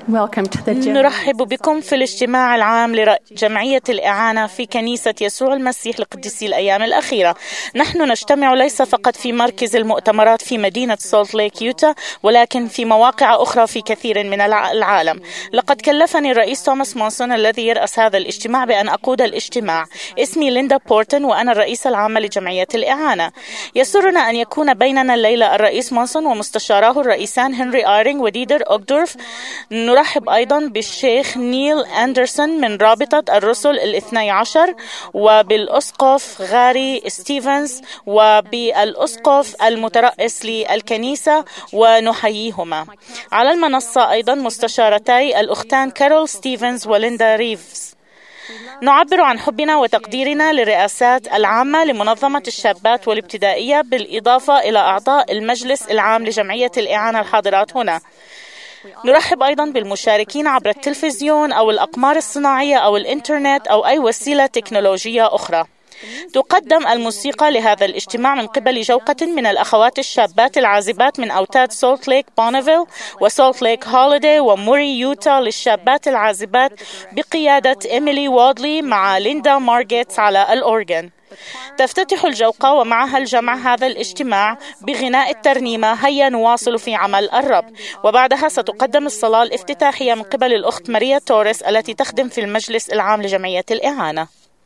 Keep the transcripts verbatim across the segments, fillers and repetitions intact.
نرحب بكم في الاجتماع العام لجمعية الإعانة في كنيسة يسوع المسيح لقديسي الأيام الأخيرة. نحن نجتمع ليس فقط في مركز المؤتمرات في مدينة سولت ليك يوتا، ولكن في مواقع أخرى في كثير من العالم. لقد كلفني الرئيس توماس مونسون الذي يرأس هذا الاجتماع بأن أقود الاجتماع. اسمي ليندا بورتن وأنا الرئيسة العامة لجمعية الإعانة. يسرنا أن يكون بيننا الليلة الرئيس مونسون ومستشاراه الرئيسان هنري آيرينغ وديدر أوغدورف. نرحب أيضا بالشيخ نيل أندرسون من رابطة الرسل الاثني عشر، وبالأسقف غاري ستيفنز، وبالأسقف المترأس للكنيسة، ونحييهما. على المنصة أيضا مستشارتي الأختان كارول ستيفنز وليندا ريفز. نعبر عن حبنا وتقديرنا للرئاسات العامة لمنظمة الشابات والابتدائية، بالإضافة إلى أعضاء المجلس العام لجمعية الإعانة الحاضرات هنا. نرحب أيضا بالمشاركين عبر التلفزيون أو الأقمار الصناعية أو الإنترنت أو أي وسيلة تكنولوجية أخرى. تقدم الموسيقى لهذا الاجتماع من قبل جوقة من الأخوات الشابات العازبات من أوتاد سولت ليك بونيفيل وسولت ليك هوليداي وموري يوتا للشابات العازبات بقيادة إيميلي وودلي مع ليندا مارغيتس على الأورغن. تفتتح الجوقة ومعها الجمع هذا الاجتماع بغناء الترنيمة هيا نواصل في عمل الرب، وبعدها ستقدم الصلاة الافتتاحية من قبل الأخت ماريا توريس التي تخدم في المجلس العام لجمعية الإعانة.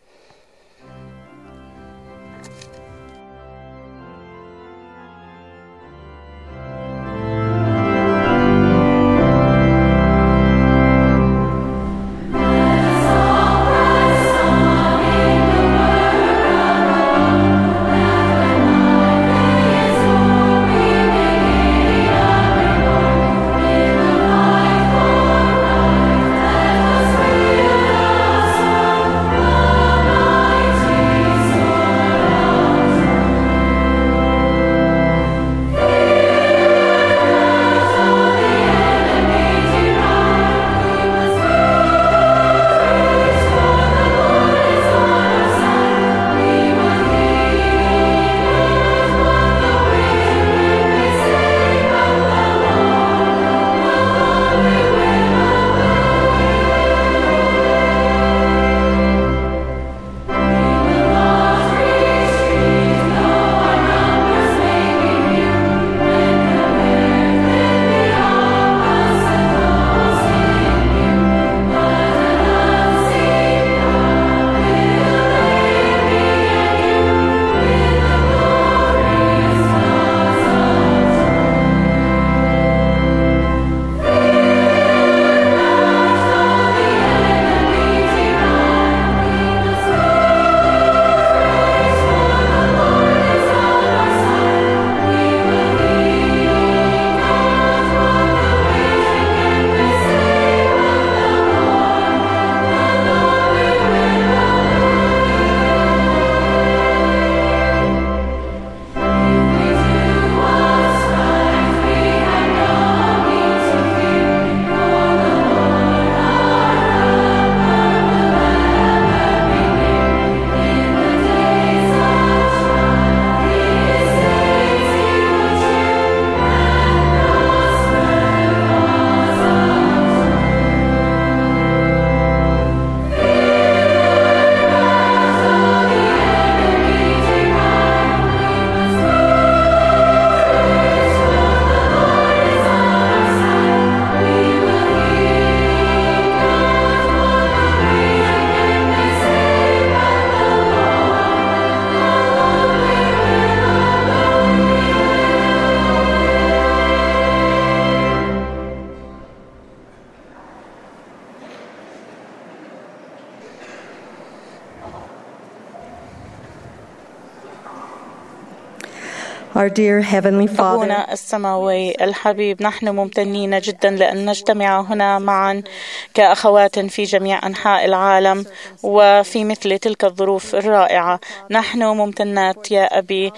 Our dear Heavenly Father, أبونا السماوي الحبيب، نحن ممتنين جدا لأن نجتمع هنا معا كأخوات في جميع أنحاء العالم وفي مثل تلك الظروف الرائعة. نحن ممتنات يا أبي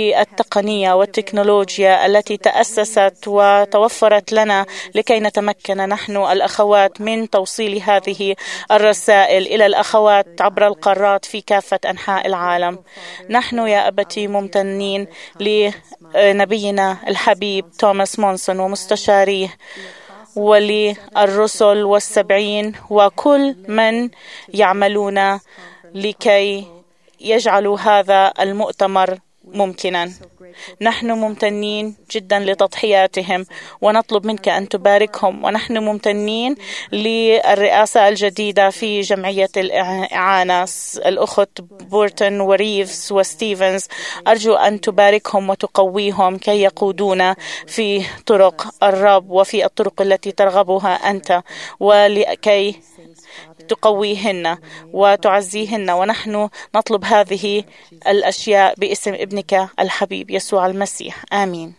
للتقنية والتكنولوجيا التي تأسست وتوفرت لنا لكي نتمكن نحن الأخوات من توصيل هذه الرسائل إلى الأخوات عبر القارات في كافة أنحاء العالم. نحن يا أبتي ممتنين لنبينا الحبيب توماس مونسون ومستشاريه وللرسل والسبعين وكل من يعملون لكي يجعلوا هذا المؤتمر ممكنا. نحن ممتنين جدا لتضحياتهم ونطلب منك أن تباركهم، ونحن ممتنين للرئاسة الجديدة في جمعية الإعانة الأخت بورتون وريفز وستيفنز. أرجو أن تباركهم وتقويهم كي يقودون في طرق الرب وفي الطرق التي ترغبها أنت، ولكي تقويهن وتعزيهن. ونحن نطلب هذه الأشياء باسم ابنك الحبيب يسوع المسيح، آمين.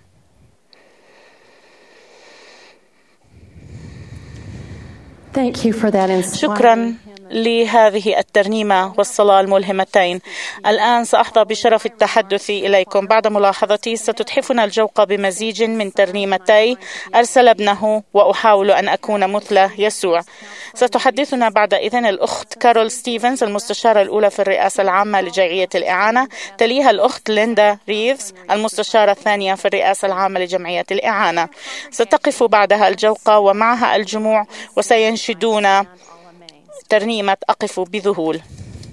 Thank you for that. شكرا لهذه الترنيمة والصلاة الملهمتين. الآن سأحظى بشرف التحدث إليكم بعد ملاحظتي. ستتحفنا الجوقة بمزيج من ترنيمتي أرسل ابنه وأحاول أن أكون مثل يسوع. ستحدثنا بعد إذن الأخت كارول ستيفنز المستشارة الأولى في الرئاسة العامة لجمعية الإعانة، تليها الأخت ليندا ريفز المستشارة الثانية في الرئاسة العامة لجمعية الإعانة. ستقف بعدها الجوقة ومعها الجموع وسينشدون ترنيمة أقف بذهول.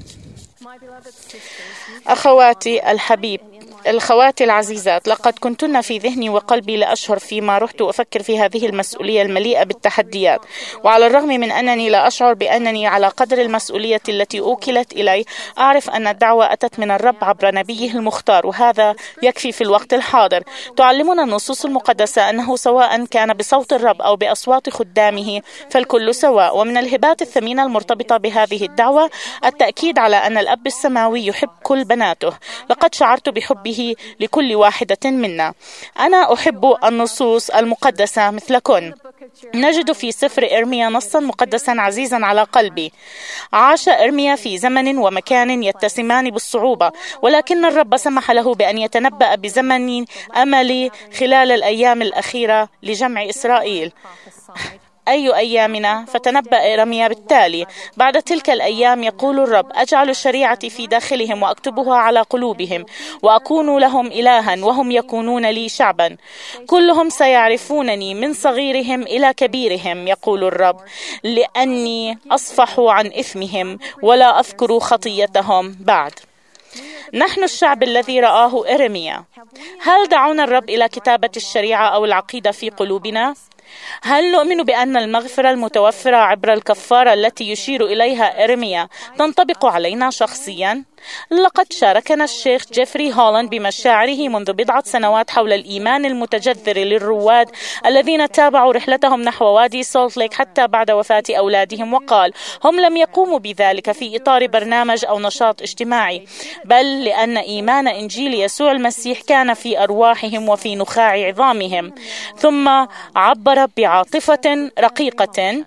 أخواتي الحبيب الخواتي العزيزات، لقد كنتن في ذهني وقلبي لأشهر فيما رحت أفكر في هذه المسؤولية المليئة بالتحديات، وعلى الرغم من أنني لا أشعر بأنني على قدر المسؤولية التي أوكلت إلي، أعرف أن الدعوة أتت من الرب عبر نبيه المختار، وهذا يكفي في الوقت الحاضر. تعلمنا النصوص المقدسة أنه سواء كان بصوت الرب أو بأصوات خدامه فالكل سواء. ومن الهبات الثمينة المرتبطة بهذه الدعوة التأكيد على أن الأب السماوي يحب كل بناته. لقد شعرت بحبه لكل واحدة منا. أنا أحب النصوص المقدسة مثلكن. نجد في سفر إرميا نصا مقدسا عزيزا على قلبي. عاش إرميا في زمن ومكان يتسمان بالصعوبة، ولكن الرب سمح له بأن يتنبأ بزمن أمل خلال الأيام الأخيرة لجمع إسرائيل. أي أيامنا؟ فتنبأ إرميا بالتالي: بعد تلك الأيام يقول الرب أجعل الشريعة في داخلهم وأكتبها على قلوبهم وأكون لهم إلها وهم يكونون لي شعبا. كلهم سيعرفونني من صغيرهم إلى كبيرهم يقول الرب، لأني أصفح عن إثمهم ولا أذكر خطيتهم بعد. نحن الشعب الذي رآه إرميا. هل دعونا الرب إلى كتابة الشريعة أو العقيدة في قلوبنا؟ هل نؤمن بأن المغفرة المتوفرة عبر الكفارة التي يشير إليها إرميا تنطبق علينا شخصيا؟ لقد شاركنا الشيخ جيفري هولاند بمشاعره منذ بضعة سنوات حول الإيمان المتجذر للرواد الذين تابعوا رحلتهم نحو وادي سولت ليك حتى بعد وفاة أولادهم، وقال: هم لم يقوموا بذلك في إطار برنامج أو نشاط اجتماعي، بل لأن إيمان إنجيل يسوع المسيح كان في أرواحهم وفي نخاع عظامهم. ثم عبر بعاطفة رقيقة: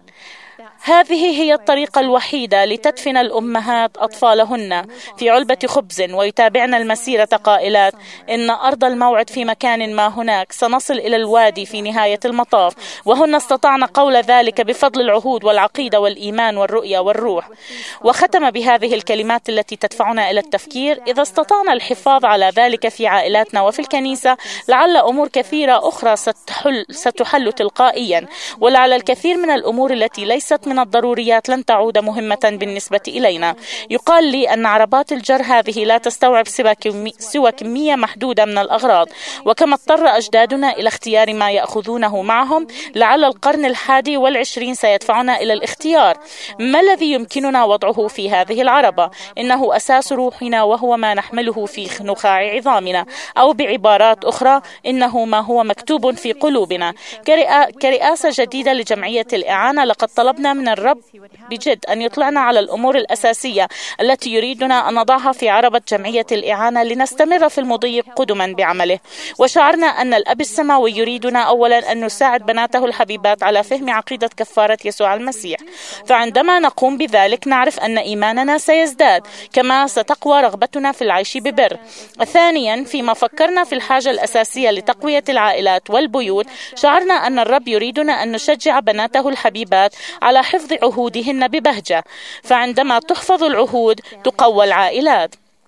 هذه هي الطريقة الوحيدة لتدفن الأمهات أطفالهن في علبة خبز ويتابعن المسيرة قائلات: إن أرض الموعد في مكان ما هناك، سنصل إلى الوادي في نهاية المطاف. وهن استطعن قول ذلك بفضل العهود والعقيدة والإيمان والرؤية والروح. وختم بهذه الكلمات التي تدفعنا إلى التفكير: إذا استطعنا الحفاظ على ذلك في عائلاتنا وفي الكنيسة، لعل أمور كثيرة أخرى ستحل, ستحل تلقائيا، ولعل الكثير من الأمور التي ليست من الضروريات لن تعود مهمة بالنسبة إلينا. يقال لي أن عربات الجر هذه لا تستوعب سوى كمية محدودة من الأغراض، وكما اضطر أجدادنا إلى اختيار ما يأخذونه معهم، لعل القرن الحادي والعشرين سيدفعنا إلى الاختيار: ما الذي يمكننا وضعه في هذه العربة؟ إنه أساس روحنا وهو ما نحمله في نخاع عظامنا، أو بعبارات أخرى إنه ما هو مكتوب في قلوبنا. كرئاسة جديدة لجمعية الإعانة لقد طلبنا من الرب بجد أن يطلعنا على الأمور الأساسية التي يريدنا أن نضعها في عربة جمعية الإعانة لنستمر في المضي قدما بعمله. وشعرنا أن الأب السماوي يريدنا أولا أن نساعد بناته الحبيبات على فهم عقيدة كفارة يسوع المسيح، فعندما نقوم بذلك نعرف أن إيماننا سيزداد، كما ستقوى رغبتنا في العيش ببر. ثانيا، فيما فكرنا في الحاجة الأساسية لتقوية العائلات والبيوت، شعرنا أن الرب يريدنا أن نشجع بناته الحبيبات على حفظ عهودهن ببهجة، فعندما تحفظ العهود تقوى العائلات.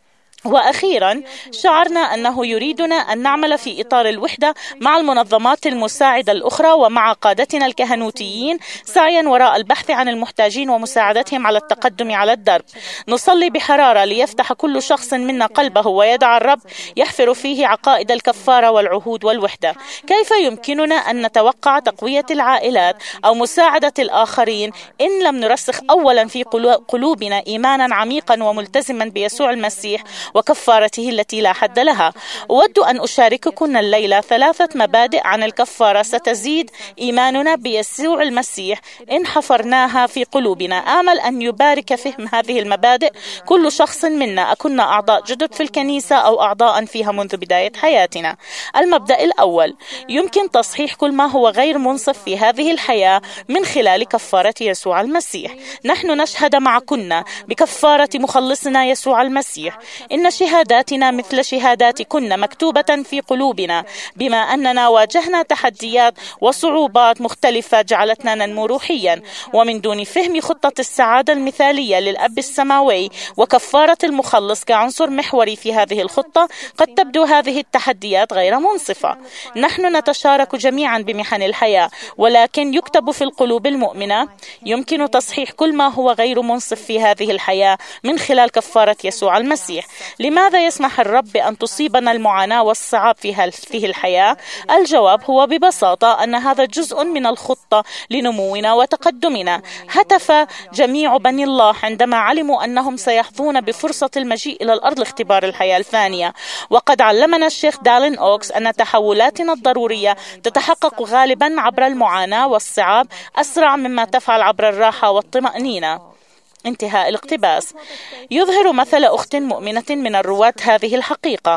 وأخيرا شعرنا أنه يريدنا أن نعمل في إطار الوحدة مع المنظمات المساعدة الأخرى ومع قادتنا الكهنوتيين سعيا وراء البحث عن المحتاجين ومساعدتهم على التقدم على الدرب. نصلي بحرارة ليفتح كل شخص منا قلبه ويدع الرب يحفر فيه عقائد الكفارة والعهود والوحدة. كيف يمكننا أن نتوقع تقوية العائلات أو مساعدة الآخرين إن لم نرسخ أولا في قلوبنا إيمانا عميقا وملتزما بيسوع المسيح وكفارته التي لا حد لها؟ أود أن أشارككم الليلة ثلاثة مبادئ عن الكفارة ستزيد إيماننا بيسوع المسيح إن حفرناها في قلوبنا. آمل أن يبارك فهم هذه المبادئ كل شخص منا، أكنا أعضاء جدد في الكنيسة أو أعضاء فيها منذ بداية حياتنا. المبدأ الأول: يمكن تصحيح كل ما هو غير منصف في هذه الحياة من خلال كفارة يسوع المسيح. نحن نشهد معكن بكفارة مخلصنا يسوع المسيح. إن شهاداتنا مثل شهاداتكن مكتوبة في قلوبنا، بما أننا واجهنا تحديات وصعوبات مختلفة جعلتنا ننمو روحيا، ومن دون فهم خطة السعادة المثالية للأب السماوي وكفارة المخلص كعنصر محوري في هذه الخطة قد تبدو هذه التحديات غير منصفة. نحن نتشارك جميعا بمحن الحياة، ولكن يكتب في القلوب المؤمنة: يمكن تصحيح كل ما هو غير منصف في هذه الحياة من خلال كفارة يسوع المسيح. لماذا يسمح الرب بأن تصيبنا المعاناة والصعاب في هذه الحياة؟ الجواب هو ببساطة أن هذا جزء من الخطة لنمونا وتقدمنا. هتف جميع بني الله عندما علموا أنهم سيحظون بفرصة المجيء إلى الأرض لاختبار الحياة الثانية. وقد علمنا الشيخ دالين أوكس أن تحولاتنا الضرورية تتحقق غالبا عبر المعاناة والصعاب أسرع مما تفعل عبر الراحة والطمأنينة. انتهاء الاقتباس. يظهر مثل أخت مؤمنة من الرواة هذه الحقيقة.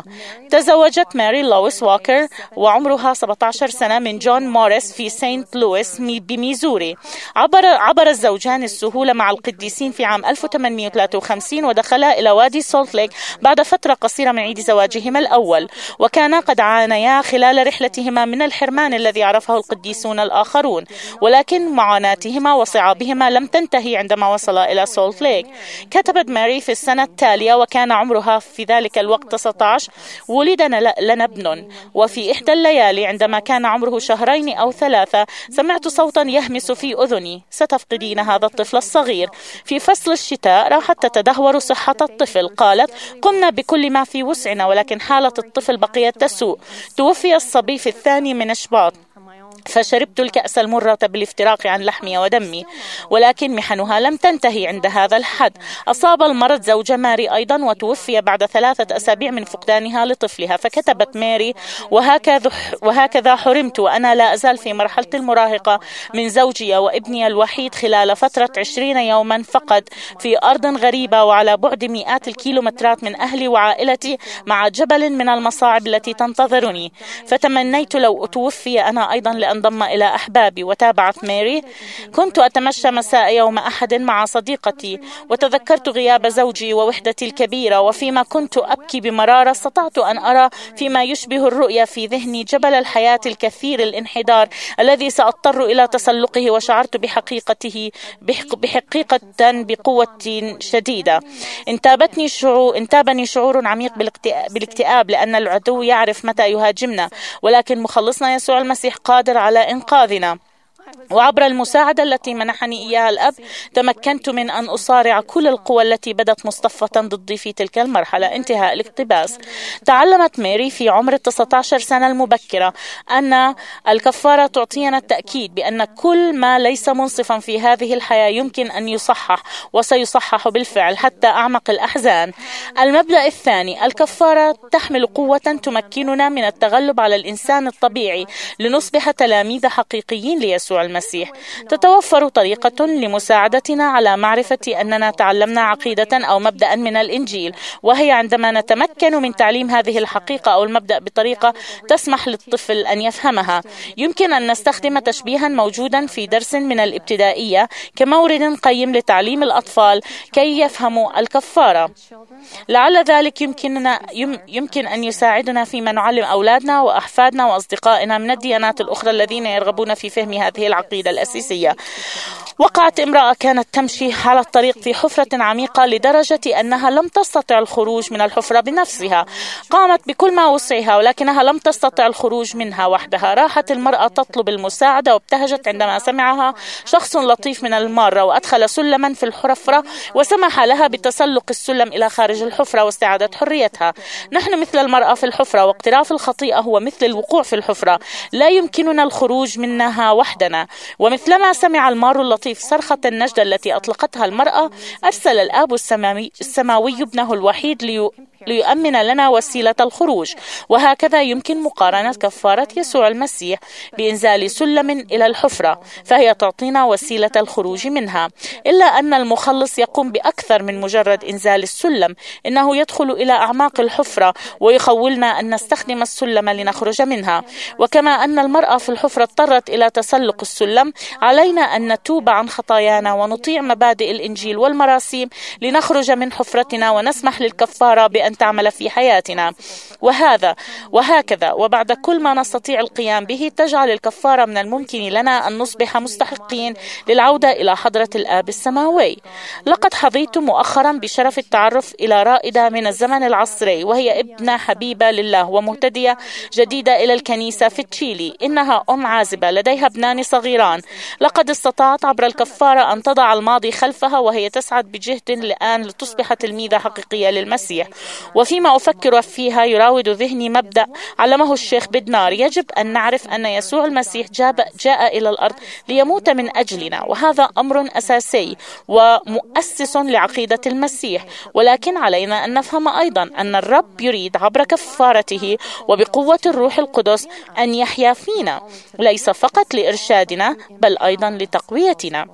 تزوجت ماري لويس واكر وعمرها سبعة عشر سنة من جون موريس في سانت لويس بميزوري. عبر, عبر الزوجان السهولة مع القديسين في عام ألف وثمانمئة وثلاثة وخمسين ودخلا إلى وادي سولت ليك بعد فترة قصيرة من عيد زواجهما الأول، وكانا قد عانيا خلال رحلتهما من الحرمان الذي عرفه القديسون الآخرون، ولكن معاناتهما وصعابهما لم تنتهي عندما وصلا إلى سولت ليك. كتبت ماري في السنة التالية وكان عمرها في ذلك الوقت تسعة عشر: ولد لنا ابن، وفي إحدى الليالي عندما كان عمره شهرين أو ثلاثة سمعت صوتا يهمس في أذني: ستفقدين هذا الطفل الصغير. في فصل الشتاء راحت تتدهور صحة الطفل. قالت: قمنا بكل ما في وسعنا، ولكن حالة الطفل بقيت تسوء. توفي الصبي في الثاني من شباط، فشربت الكأس المرة بالافتراق عن لحمي ودمي. ولكن محنها لم تنتهي عند هذا الحد. أصاب المرض زوج ماري أيضا وتوفي بعد ثلاثة أسابيع من فقدانها لطفلها. فكتبت ماري: وهكذا, وهكذا حرمت وأنا لا أزال في مرحلة المراهقة من زوجي وابني الوحيد خلال فترة عشرين يوما فقط في أرض غريبة وعلى بعد مئات الكيلومترات من أهلي وعائلتي، مع جبل من المصاعب التي تنتظرني. فتمنيت لو أتوفي أنا أيضا لأن انضم إلى أحبابي. وتابعت ماري: كنت أتمشى مساء يوم أحد مع صديقتي وتذكرت غياب زوجي ووحدتي الكبيرة، وفيما كنت أبكي بمرارة استطعت أن أرى فيما يشبه الرؤية في ذهني جبل الحياة الكثير الانحدار الذي سأضطر إلى تسلقه، وشعرت بحقيقته بحقيقة بقوة شديدة. انتابتني شعور انتابني شعور عميق بالاكتئاب لأن العدو يعرف متى يهاجمنا، ولكن مخلصنا يسوع المسيح قادر على إنقاذنا. وعبر المساعدة التي منحني إياها الأب تمكنت من أن أصارع كل القوى التي بدت مصطفة ضدي في تلك المرحلة. انتهاء الاقتباس. تعلمت ماري في عمر تسعة عشر سنة المبكرة أن الكفارة تعطينا التأكيد بأن كل ما ليس منصفا في هذه الحياة يمكن أن يصحح، وسيصحح بالفعل حتى أعمق الأحزان. المبدأ الثاني: الكفارة تحمل قوة تمكننا من التغلب على الإنسان الطبيعي لنصبح تلاميذ حقيقيين ليسوع المسيح. تتوفر طريقة لمساعدتنا على معرفة أننا تعلمنا عقيدة أو مبدأ من الإنجيل، وهي عندما نتمكن من تعليم هذه الحقيقة أو المبدأ بطريقة تسمح للطفل أن يفهمها. يمكن أن نستخدم تشبيها موجودا في درس من الابتدائية كمورد قيم لتعليم الأطفال كي يفهموا الكفارة. لعل ذلك يمكننا يمكن أن يساعدنا فيما نعلم أولادنا وأحفادنا وأصدقائنا من الديانات الأخرى الذين يرغبون في فهم هذه هذه العقيدة الأساسية. وقعت امرأة كانت تمشي على الطريق في حفرة عميقة لدرجة أنها لم تستطع الخروج من الحفرة بنفسها. قامت بكل ما وسعها ولكنها لم تستطع الخروج منها وحدها. راحت المرأة تطلب المساعدة وابتهجت عندما سمعها شخص لطيف من المارة، وأدخل سلما في الحفرة وسمح لها بتسلق السلم إلى خارج الحفرة واستعادت حريتها. نحن مثل المرأة في الحفرة، واقتراف الخطيئة هو مثل الوقوع في الحفرة، لا يمكننا الخروج منها وحدنا. ومثلما سمع المار اللطيف صرخة النجدة التي أطلقتها المرأة، أرسل الآب السماوي, السماوي ابنه الوحيد لي ليؤمن لنا وسيلة الخروج. وهكذا يمكن مقارنة كفارة يسوع المسيح بإنزال سلم إلى الحفرة، فهي تعطينا وسيلة الخروج منها. إلا أن المخلص يقوم بأكثر من مجرد إنزال السلم، إنه يدخل إلى أعماق الحفرة ويخولنا أن نستخدم السلم لنخرج منها. وكما أن المرأة في الحفرة اضطرت إلى تسلق السلم، علينا أن نتوب عن خطايانا ونطيع مبادئ الإنجيل والمراسيم لنخرج من حفرتنا ونسمح للكفارة بأن تعمل في حياتنا. وهذا وهكذا وبعد كل ما نستطيع القيام به، تجعل الكفارة من الممكن لنا أن نصبح مستحقين للعودة إلى حضرة الآب السماوي. لقد حظيت مؤخرا بشرف التعرف إلى رائدة من الزمن العصري، وهي ابنة حبيبة لله ومهتدية جديدة إلى الكنيسة في تشيلي. إنها أم عازبة لديها ابنان صغيران. لقد استطاعت عبر الكفارة أن تضع الماضي خلفها، وهي تسعد بجهد الآن لتصبح تلميذة حقيقية للمسيح. وفيما أفكر فيها يراود ذهني مبدأ علمه الشيخ بدنار: يجب أن نعرف أن يسوع المسيح جاء إلى الأرض ليموت من أجلنا، وهذا أمر أساسي ومؤسس لعقيدة المسيح. ولكن علينا أن نفهم أيضا أن الرب يريد عبر كفارته وبقوة الروح القدس أن يحيا فينا، ليس فقط لإرشادنا بل أيضا لتقويتنا.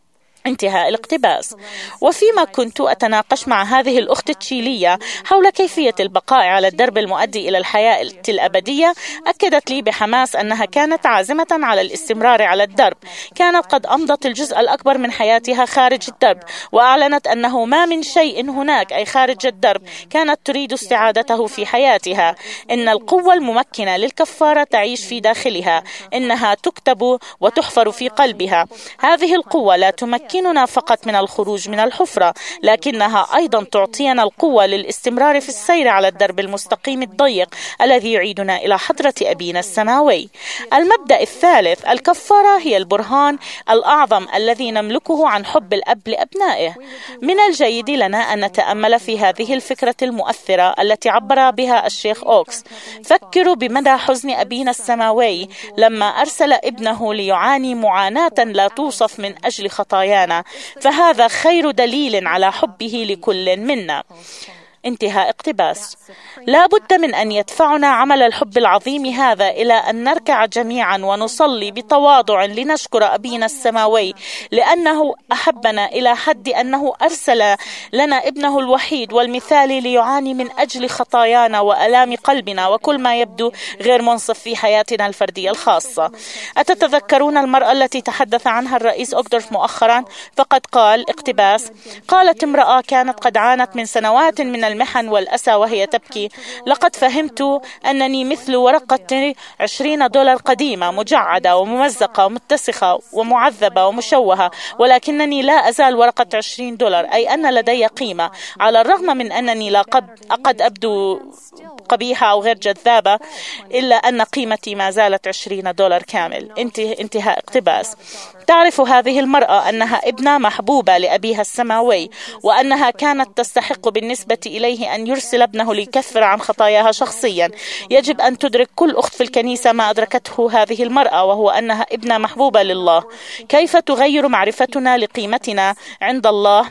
انتهاء الاقتباس. وفيما كنت أتناقش مع هذه الأخت التشيلية حول كيفية البقاء على الدرب المؤدي إلى الحياة الأبدية، أكدت لي بحماس أنها كانت عازمة على الاستمرار على الدرب. كانت قد أمضت الجزء الأكبر من حياتها خارج الدرب، وأعلنت أنه ما من شيء هناك أي خارج الدرب كانت تريد استعادته في حياتها. إن القوة الممكنة للكفارة تعيش في داخلها، إنها تكتب وتحفر في قلبها. هذه القوة لا تمكن يمكننا فقط من الخروج من الحفرة، لكنها أيضا تعطينا القوة للاستمرار في السير على الدرب المستقيم الضيق الذي يعيدنا إلى حضرة أبينا السماوي. المبدأ الثالث: الكفارة هي البرهان الأعظم الذي نملكه عن حب الأب لأبنائه. من الجيد لنا أن نتأمل في هذه الفكرة المؤثرة التي عبر بها الشيخ أوكس. فكروا بمدى حزن أبينا السماوي لما أرسل ابنه ليعاني معاناة لا توصف من أجل خطايانا، فهذا خير دليل على حبه لكل منا. انتهاء اقتباس. لا بد من أن يدفعنا عمل الحب العظيم هذا إلى أن نركع جميعا ونصلي بتواضع لنشكر أبينا السماوي لأنه أحبنا إلى حد أنه أرسل لنا ابنه الوحيد والمثالي ليعاني من أجل خطايانا وألام قلبنا وكل ما يبدو غير منصف في حياتنا الفردية الخاصة. أتتذكرون المرأة التي تحدث عنها الرئيس أوغدورف مؤخرا؟ فقد قال اقتباس: قالت امرأة كانت قد عانت من سنوات من المحن والأسى وهي تبكي: لقد فهمت أنني مثل ورقة عشرين دولار قديمة مجعدة وممزقة ومتسخة ومعذبة ومشوهة، ولكنني لا أزال ورقة عشرين دولار، أي أن لدي قيمة. على الرغم من أنني لا قد أبدو قبيحة أو غير جذابة، إلا أن قيمتي ما زالت عشرين دولار كامل. انتهاء اقتباس. تعرف هذه المرأة أنها ابنة محبوبة لأبيها السماوي، وأنها كانت تستحق بالنسبة إليه أن يرسل ابنه ليكفر عن خطاياها شخصيا. يجب أن تدرك كل أخت في الكنيسة ما أدركته هذه المرأة، وهو أنها ابنة محبوبة لله. كيف تغير معرفتنا لقيمتنا عند الله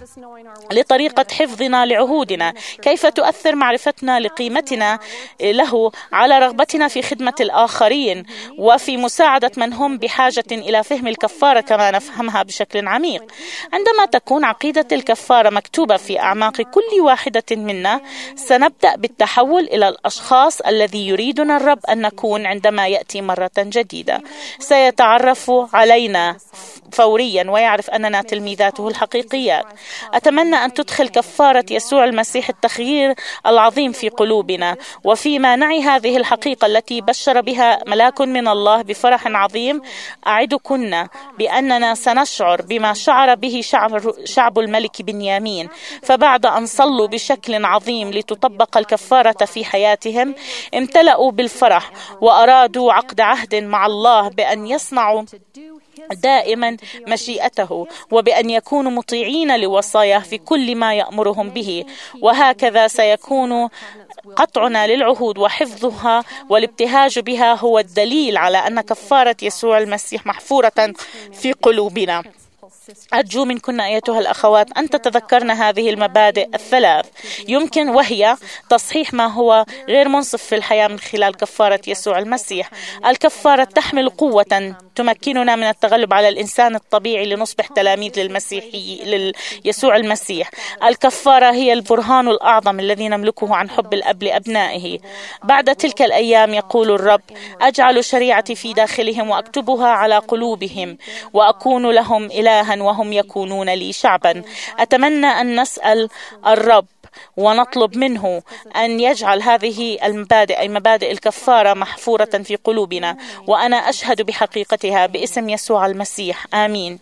لطريقة حفظنا لعهودنا؟ كيف تؤثر معرفتنا لقيمتنا له على رغبتنا في خدمة الآخرين وفي مساعدة من هم بحاجة إلى فهم الكفارة كما نفهمها بشكل عميق؟ عندما تكون عقيدة الكفارة مكتوبة في أعماق كل واحدة منا، سنبدأ بالتحول إلى الأشخاص الذي يريدنا الرب أن نكون عندما يأتي مرة جديدة. سيتعرف علينا فوريا ويعرف أننا تلميذاته الحقيقيات. أتمنى أن تدخل كفارة يسوع المسيح التغيير العظيم في قلوبنا، وفيما نعي هذه الحقيقة التي بشر بها ملاك من الله بفرح عظيم، أعدكن بأننا سنشعر بما شعر به شعب, شعب الملك بنيامين. فبعد أن صلوا بشكل عظيم لتطبق الكفارة في حياتهم، امتلأوا بالفرح وأرادوا عقد عهد مع الله بأن يصنعوا دائما مشيئته، وبأن يكونوا مطيعين لوصاياه في كل ما يأمرهم به. وهكذا سيكون قطعنا للعهود وحفظها والابتهاج بها هو الدليل على أن كفارة يسوع المسيح محفورة في قلوبنا. أرجو منكن أيتها الأخوات أن تتذكرن هذه المبادئ الثلاث، يمكن وهي تصحيح ما هو غير منصف في الحياة من خلال كفارة يسوع المسيح. الكفارة تحمل قوة تمكننا من التغلب على الإنسان الطبيعي لنصبح تلاميذ للمسيحي ليسوع المسيح. الكفارة هي البرهان الأعظم الذي نملكه عن حب الأب لأبنائه. بعد تلك الأيام يقول الرب: أجعل شريعتي في داخلهم وأكتبها على قلوبهم وأكون لهم إلها وهم يكونون لي شعبا. أتمنى أن نسأل الرب ونطلب منه أن يجعل هذه المبادئ أي مبادئ الكفارة محفورة في قلوبنا، وأنا أشهد بحقيقتها باسم يسوع المسيح. آمين.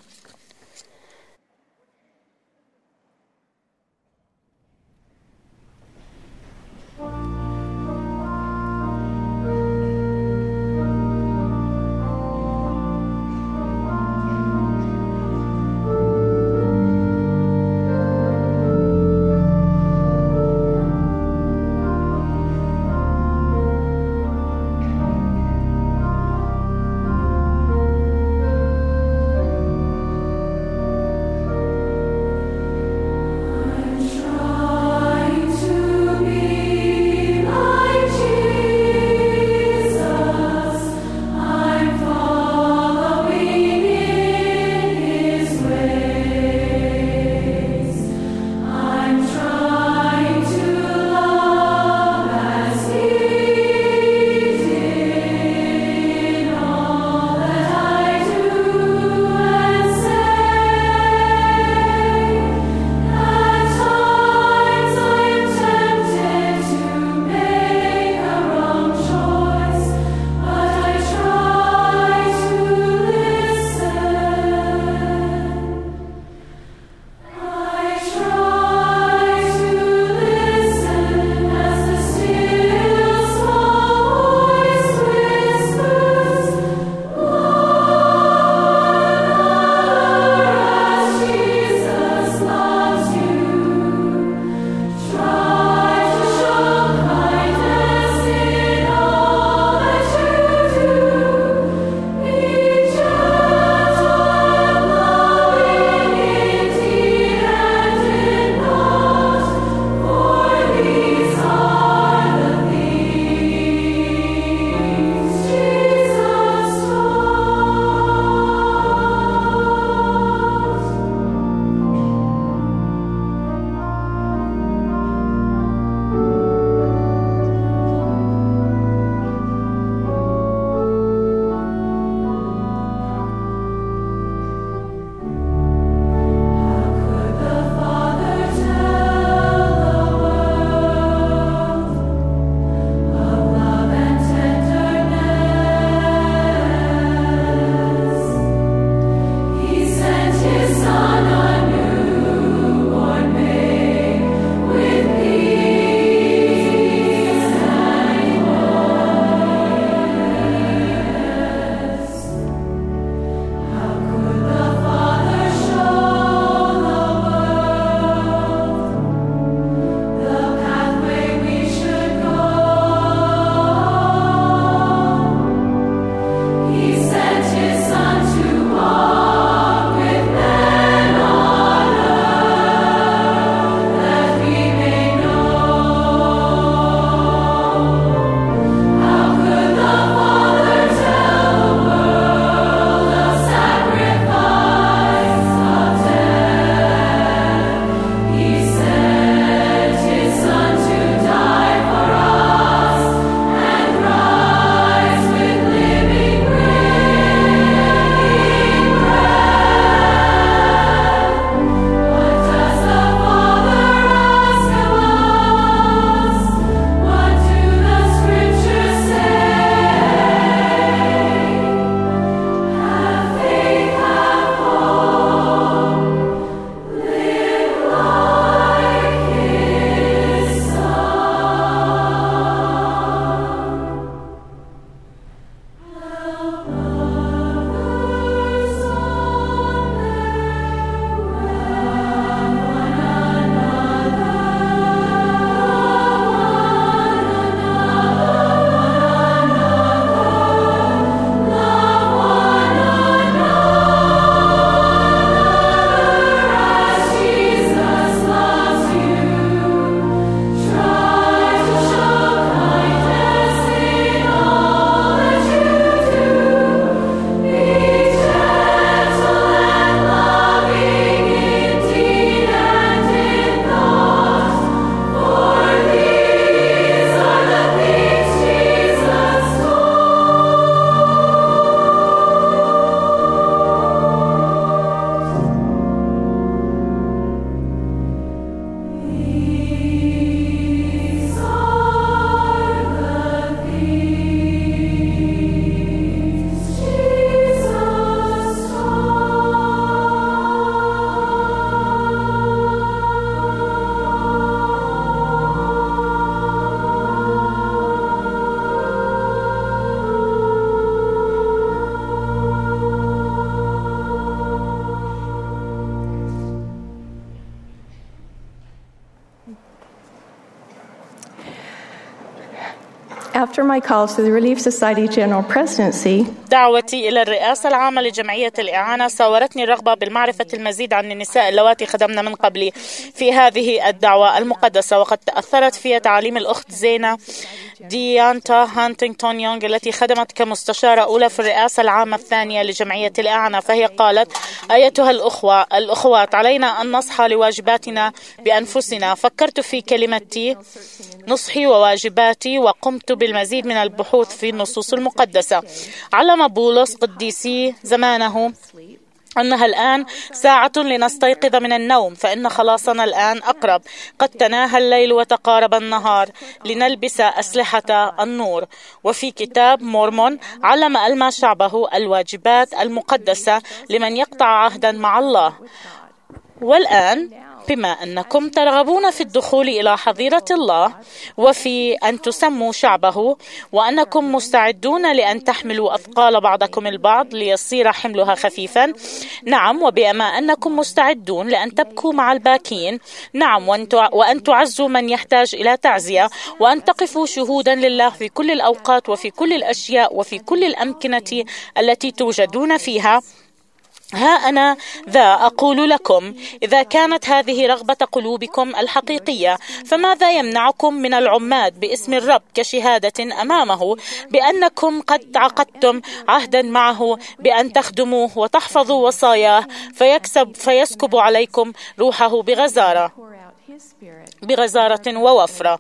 After my call to the Relief Society General Presidency, دعوتي إلى الرئاسة العامة لجمعية الإعانة ساورتني الرغبة بالمعرفة المزيد عن النساء اللواتي خدمن من قبلي في هذه الدعوة المقدسة، وقد تأثرت في تعاليم الأخت زينة ديانتا هانتينغتون يونغ التي خدمت كمستشارة أولى في الرئاسة العامة الثانية لجمعية الإعانة. فهي قالت: أيتها الأخوة الأخوات، علينا أن نصحى لواجباتنا بأنفسنا. فكرت في كلمتي نصحي وواجباتي وقمت بالمزيد من البحوث في النصوص المقدسة. علم بولس قديسي زمانه أنها الآن ساعة لنستيقظ من النوم، فإن خلاصنا الآن أقرب. قد تناهى الليل وتقارب النهار، لنلبس أسلحة النور. وفي كتاب مورمون علم ألما شعبه الواجبات المقدسة لمن يقطع عهدا مع الله. والآن بما أنكم ترغبون في الدخول إلى حظيرة الله وفي أن تسموا شعبه، وأنكم مستعدون لأن تحملوا أثقال بعضكم البعض ليصير حملها خفيفا، نعم، وبما أنكم مستعدون لأن تبكوا مع الباكين، نعم، وأن تعزوا من يحتاج إلى تعزية، وأن تقفوا شهودا لله في كل الأوقات وفي كل الأشياء وفي كل الأمكنة التي توجدون فيها، ها أنا ذا أقول لكم: إذا كانت هذه رغبة قلوبكم الحقيقية، فماذا يمنعكم من العماد باسم الرب كشهادة أمامه بأنكم قد عقدتم عهدا معه بأن تخدموه وتحفظوا وصاياه، فيكسب فيسكب عليكم روحه بغزارة بغزارة ووفرة.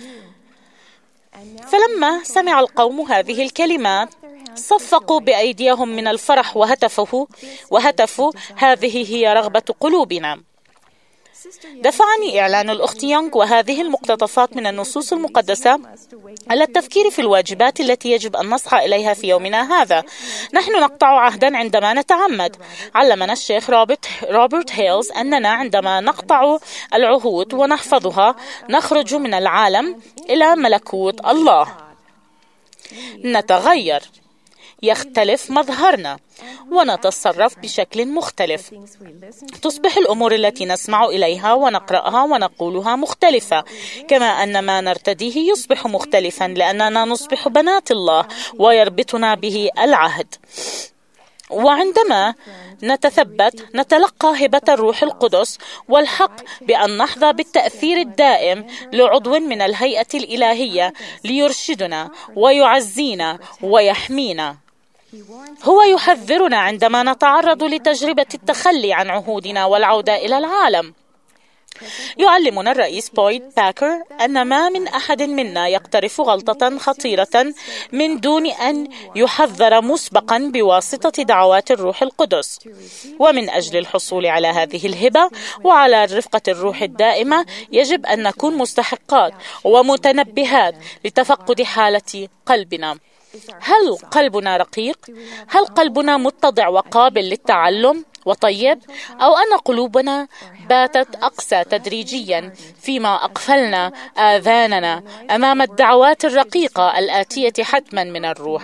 فلما سمع القوم هذه الكلمات صفقوا بأيديهم من الفرح وهتفوا وهتفوا هذه هي رغبة قلوبنا. دفعني إعلان الأخت يونغ وهذه المقتطفات من النصوص المقدسة على التفكير في الواجبات التي يجب أن نصحى إليها في يومنا هذا. نحن نقطع عهدا عندما نتعمد. علمنا الشيخ روبرت, روبرت هيلز أننا عندما نقطع العهود ونحفظها نخرج من العالم إلى ملكوت الله. نتغير، يختلف مظهرنا ونتصرف بشكل مختلف. تصبح الأمور التي نسمع إليها ونقرأها ونقولها مختلفة، كما أن ما نرتديه يصبح مختلفا، لأننا نصبح بنات الله ويربطنا به العهد. وعندما نتثبت نتلقى هبة الروح القدس والحق بأن نحظى بالتأثير الدائم لعضو من الهيئة الإلهية ليرشدنا ويعزينا ويحمينا. هو يحذرنا عندما نتعرض لتجربة التخلي عن عهودنا والعودة إلى العالم. يعلمنا الرئيس بويد باكر أن ما من أحد منا يقترف غلطة خطيرة من دون أن يحذر مسبقا بواسطة دعوات الروح القدس. ومن أجل الحصول على هذه الهبة وعلى رفقة الروح الدائمة يجب أن نكون مستحقات ومتنبهات لتفقد حالة قلبنا. هل قلبنا رقيق؟ هل قلبنا متضع وقابل للتعلم وطيب؟ أو أن قلوبنا باتت أقسى تدريجيا فيما أقفلنا آذاننا أمام الدعوات الرقيقة الآتية حتما من الروح؟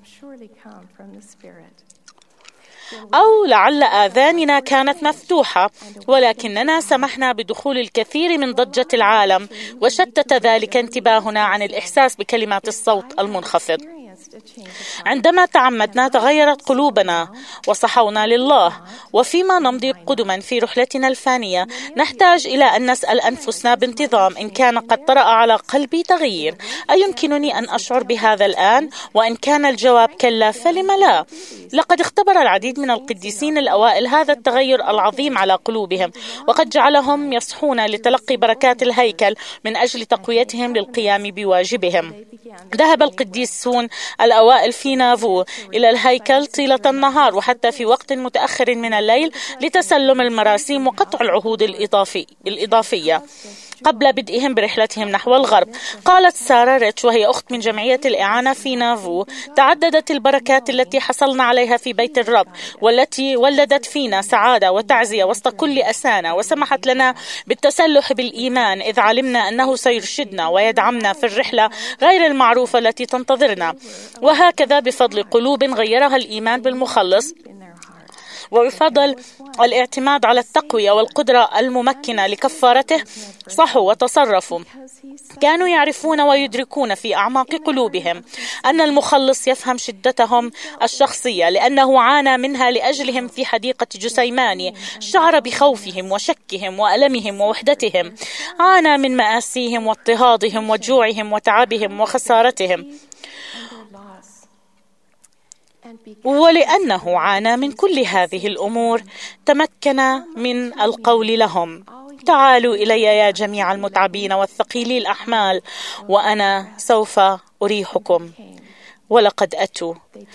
أو لعل آذاننا كانت مفتوحة ولكننا سمحنا بدخول الكثير من ضجة العالم وشتت ذلك انتباهنا عن الإحساس بكلمات الصوت المنخفض. عندما تعمدنا تغيرت قلوبنا وصحونا لله، وفيما نمضي قدما في رحلتنا الفانية نحتاج إلى أن نسأل أنفسنا بانتظام إن كان قد طرأ على قلبي تغيير. أيمكنني أن أشعر بهذا الآن؟ وإن كان الجواب كلا فلم لا؟ لقد اختبر العديد من القديسين الأوائل هذا التغير العظيم على قلوبهم، وقد جعلهم يصحون لتلقي بركات الهيكل من أجل تقويتهم للقيام بواجبهم. ذهب القديسون الأوائل في نافو إلى الهيكل طيلة النهار وحتى في وقت متأخر من الليل لتسلم المراسيم وقطع العهود الإضافي الإضافية قبل بدئهم برحلتهم نحو الغرب. قالت سارة ريتش وهي أخت من جمعية الإعانة في نافو: تعددت البركات التي حصلنا عليها في بيت الرب والتي ولدت فينا سعادة وتعزية وسط كل أسانا، وسمحت لنا بالتسلح بالإيمان إذ علمنا أنه سيرشدنا ويدعمنا في الرحلة غير المعروفة التي تنتظرنا. وهكذا بفضل قلوب غيرها الإيمان بالمخلص وبفضل الاعتماد على التقوية والقدرة الممكنة لكفارته صحوا وتصرفوا. كانوا يعرفون ويدركون في أعماق قلوبهم أن المخلص يفهم شدتهم الشخصية، لأنه عانى منها لأجلهم في حديقة جسيماني. شعر بخوفهم وشكهم وألمهم ووحدتهم، عانى من مآسيهم واضطهادهم وجوعهم وتعبهم وخسارتهم. ولأنه عانى من كل هذه الأمور تمكن من القول لهم: تعالوا إلي يا جميع المتعبين والثقيلي الأحمال وأنا سوف أريحكم. ولقد أتوا،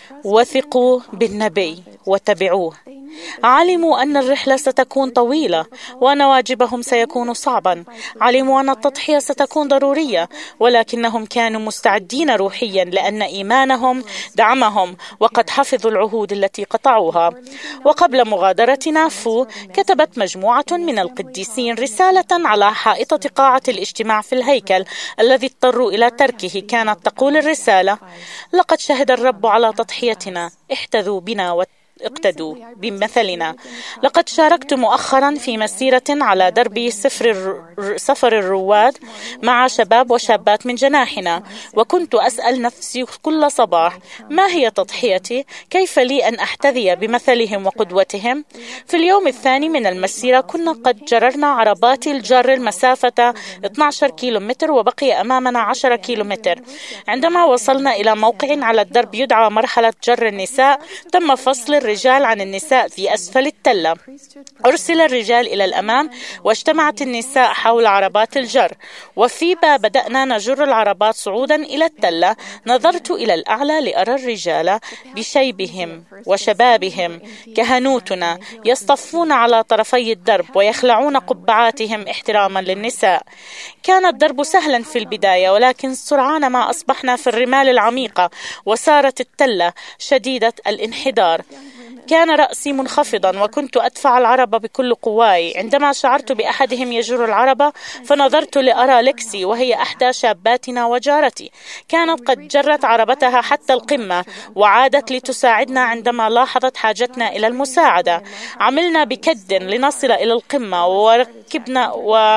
وثقوا بالنبي وتبعوه. علموا أن الرحلة ستكون طويلة وأن واجبهم سيكون صعبا. علموا أن التضحية ستكون ضرورية، ولكنهم كانوا مستعدين روحيا لأن إيمانهم دعمهم وقد حفظوا العهود التي قطعوها. وقبل مغادرتنا فو كتبت مجموعة من القديسين رسالة على حائطة قاعة الاجتماع في الهيكل الذي اضطروا إلى تركه. كانت تقول الرسالة: لقد شهد الرب على تضحيتنا، احتذوا بنا وت اقتدوا بمثلنا. لقد شاركت مؤخرا في مسيرة على درب سفر سفر الرواد مع شباب وشابات من جناحنا، وكنت أسأل نفسي كل صباح: ما هي تضحيتي؟ كيف لي أن أحتذي بمثلهم وقدوتهم؟ في اليوم الثاني من المسيرة كنا قد جررنا عربات الجر المسافة اثني عشر كيلومتر، وبقي أمامنا عشرة كيلومتر. عندما وصلنا إلى موقع على الدرب يدعى مرحلة جر النساء، تم فصل الرجال عن النساء في أسفل التلة. أرسل الرجال إلى الأمام واجتمعت النساء حول عربات الجر، وفيما بدأنا نجر العربات صعودا إلى التلة نظرت إلى الأعلى لأرى الرجال بشيبهم وشبابهم كهنوتنا يصطفون على طرفي الدرب ويخلعون قبعاتهم احتراما للنساء. كان الدرب سهلا في البداية، ولكن سرعان ما أصبحنا في الرمال العميقة وصارت التلة شديدة الانحدار. كان رأسي منخفضا وكنت أدفع العربة بكل قواي. عندما شعرت بأحدهم يجر العربة فنظرت لأرى لكسي، وهي أحدى شاباتنا وجارتي. كانت قد جرت عربتها حتى القمة وعادت لتساعدنا عندما لاحظت حاجتنا إلى المساعدة. عملنا بكد لنصل إلى القمة وركبنا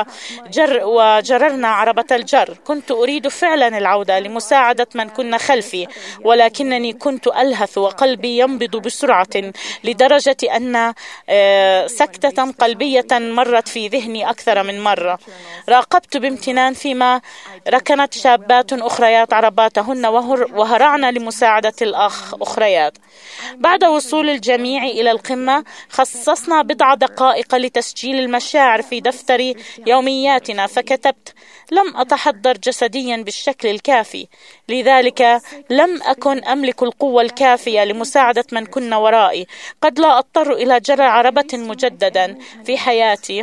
وجر وجررنا عربة الجر. كنت أريد فعلا العودة لمساعدة من كنا خلفي، ولكنني كنت ألهث وقلبي ينبض بسرعة لدرجة أن سكتة قلبية مرت في ذهني أكثر من مرة. راقبت بامتنان فيما ركنت شابات أخريات عرباتهن وهرعن لمساعدة الأخ أخريات. بعد وصول الجميع إلى القمة خصصنا بضع دقائق لتسجيل المشاعر في دفتر يومياتنا، فكتبت: لم أتحضر جسديا بالشكل الكافي، لذلك لم أكن أملك القوة الكافية لمساعدة من كنا ورائي. قد لا أضطر إلى جر عربة مجددا في حياتي،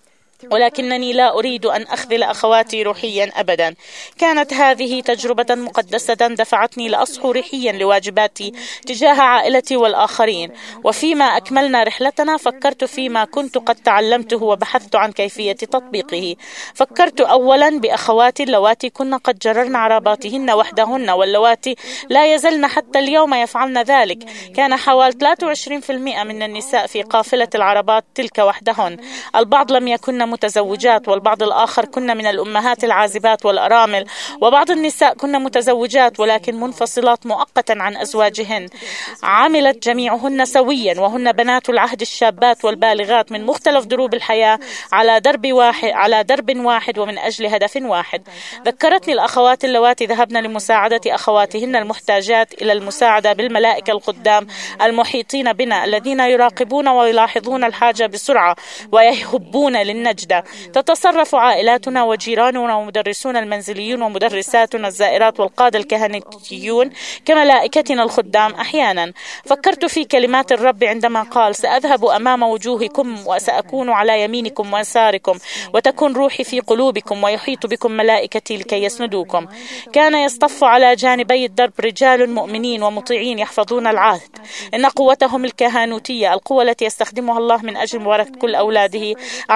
ولكنني لا أريد أن أخذل أخواتي روحيا أبدا. كانت هذه تجربة مقدسة دفعتني لأصحو روحيا لواجباتي تجاه عائلتي والآخرين. وفيما أكملنا رحلتنا فكرت فيما كنت قد تعلمته وبحثت عن كيفية تطبيقه. فكرت أولا بأخواتي اللواتي كن قد جررن عرباتهن وحدهن، واللواتي لا يزلن حتى اليوم يفعلن ذلك. كان حوالي ثلاثة وعشرين بالمئة من النساء في قافلة العربات تلك وحدهن. البعض لم يكن متزوجات، والبعض الآخر كنا من الأمهات العازبات والأرامل، وبعض النساء كنا متزوجات ولكن منفصلات مؤقتا عن أزواجهن. عملت جميعهن سويا، وهن بنات العهد الشابات والبالغات من مختلف دروب الحياة على درب واحد على درب واحد ومن أجل هدف واحد. ذكرتني الأخوات اللواتي ذهبن لمساعدة أخواتهن المحتاجات إلى المساعدة بالملائكة القدام المحيطين بنا الذين يراقبون ويلاحظون الحاجة بسرعة ويهبون للنجدة. تتصرف عائلاتنا وجيراننا ومدرسون المنزليون ومدرساتنا الزائرات والقادة الكهنوتيون كملائكتنا الخدام أحيانا. فكرت في كلمات الرب عندما قال: سأذهب أمام وجوهكم وسأكون على يمينكم ويساركم، وتكون روحي في قلوبكم، ويحيط بكم ملائكتي لكي يسندوكم. كان يصطف على جانبي الدرب رجال مؤمنين ومطيعين يحفظون العهد. إن قوتهم الكهنوتية، القوة التي يستخدمها الله من أجل مباركة كل أولاده، أعلتنا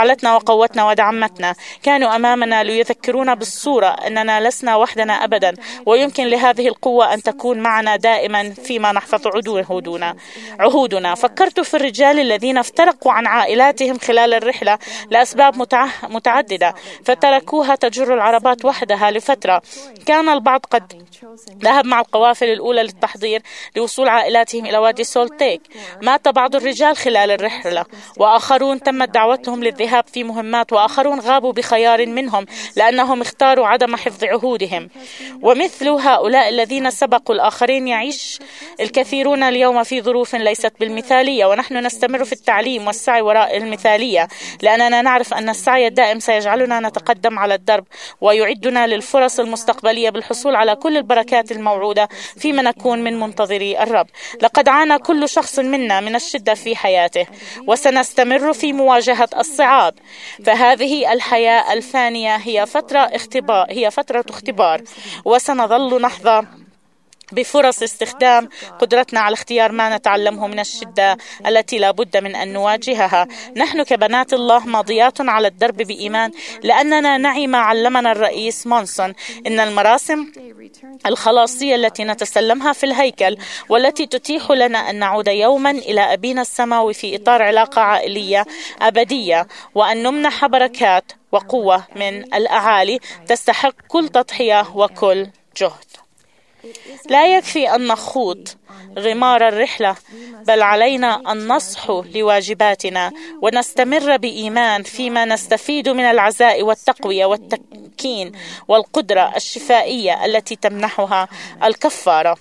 وقوتنا ودعمتنا. كانوا أمامنا ليذكرونا بالصورة أننا لسنا وحدنا أبدا، ويمكن لهذه القوة أن تكون معنا دائما فيما نحفظ عهودنا عهودنا. فكرت في الرجال الذين افترقوا عن عائلاتهم خلال الرحلة لأسباب متعددة، فتركوها تجر العربات وحدها لفترة. كان البعض قد ذهب مع القوافل الأولى للتحضير لوصول عائلاتهم إلى وادي سولتيك. مات بعض الرجال خلال الرحلة، وآخرون تمت دعوتهم للذهاب في مهمات، وآخرون غابوا بخيار منهم لأنهم اختاروا عدم حفظ عهودهم. ومثل هؤلاء الذين سبقوا الآخرين يعيش الكثيرون اليوم في ظروف ليست بالمثالية، ونحن نستمر في التعليم والسعي وراء المثالية، لأننا نعرف أن السعي الدائم سيجعلنا نتقدم على الدرب ويعدنا للفرص المستقبلية بالحصول على كل البركات الموعودة فيما نكون من منتظري الرب. لقد عانى كل شخص منا من الشدة في حياته، وسنستمر في مواجهة الصعاب. فهذه الحياة الفانية هي فترة اختبار هي فترة اختبار، وسنظل نحظى بفرص استخدام قدرتنا على اختيار ما نتعلمه من الشدة التي لا بد من أن نواجهها. نحن كبنات الله ماضيات على الدرب بإيمان، لأننا نعي ما علمنا الرئيس مونسون، إن المراسم الخلاصية التي نتسلمها في الهيكل والتي تتيح لنا أن نعود يوما إلى أبينا السماوي في إطار علاقة عائلية أبدية، وأن نمنح بركات وقوة من الأعالي تستحق كل تضحية وكل جهد. لا يكفي أن نخوض غمار الرحلة، بل علينا أن نصحو لواجباتنا ونستمر بإيمان فيما نستفيد من العزاء والتقوية والتمكين والقدرة الشفائية التي تمنحها الكفارة.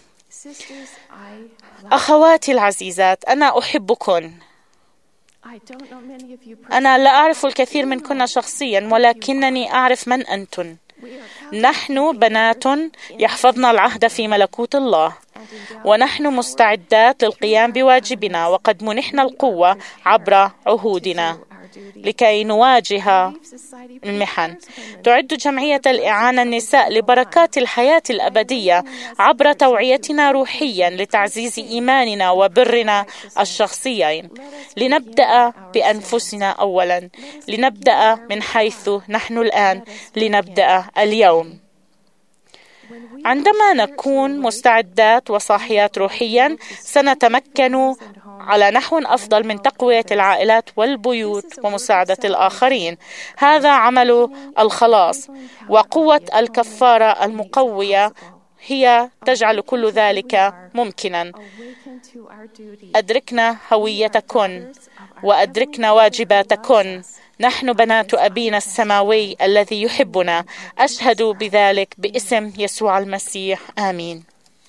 أخواتي العزيزات، أنا أحبكن. أنا لا أعرف الكثير منكن شخصيا، ولكنني أعرف من أنتن. نحن بنات يحفظن العهد في ملكوت الله، ونحن مستعدات للقيام بواجبنا، وقد منحنا القوة عبر عهودنا لكي نواجه المحن. تعد جمعية الإعانة النساء لبركات الحياة الأبدية عبر توعيتنا روحيا لتعزيز إيماننا وبرنا الشخصيين. لنبدأ بأنفسنا أولا، لنبدأ من حيث نحن الآن، لنبدأ اليوم. عندما نكون مستعدات وصاحيات روحيا، سنتمكن على نحو أفضل من تقوية العائلات والبيوت ومساعدة الآخرين. هذا عمل الخلاص، وقوة الكفارة المقوية هي تجعل كل ذلك ممكنا. أدركنا هويتكن وأدركنا واجباتكن. نحن بنات أبينا السماوي الذي يحبنا. أشهد بذلك باسم يسوع المسيح، آمين.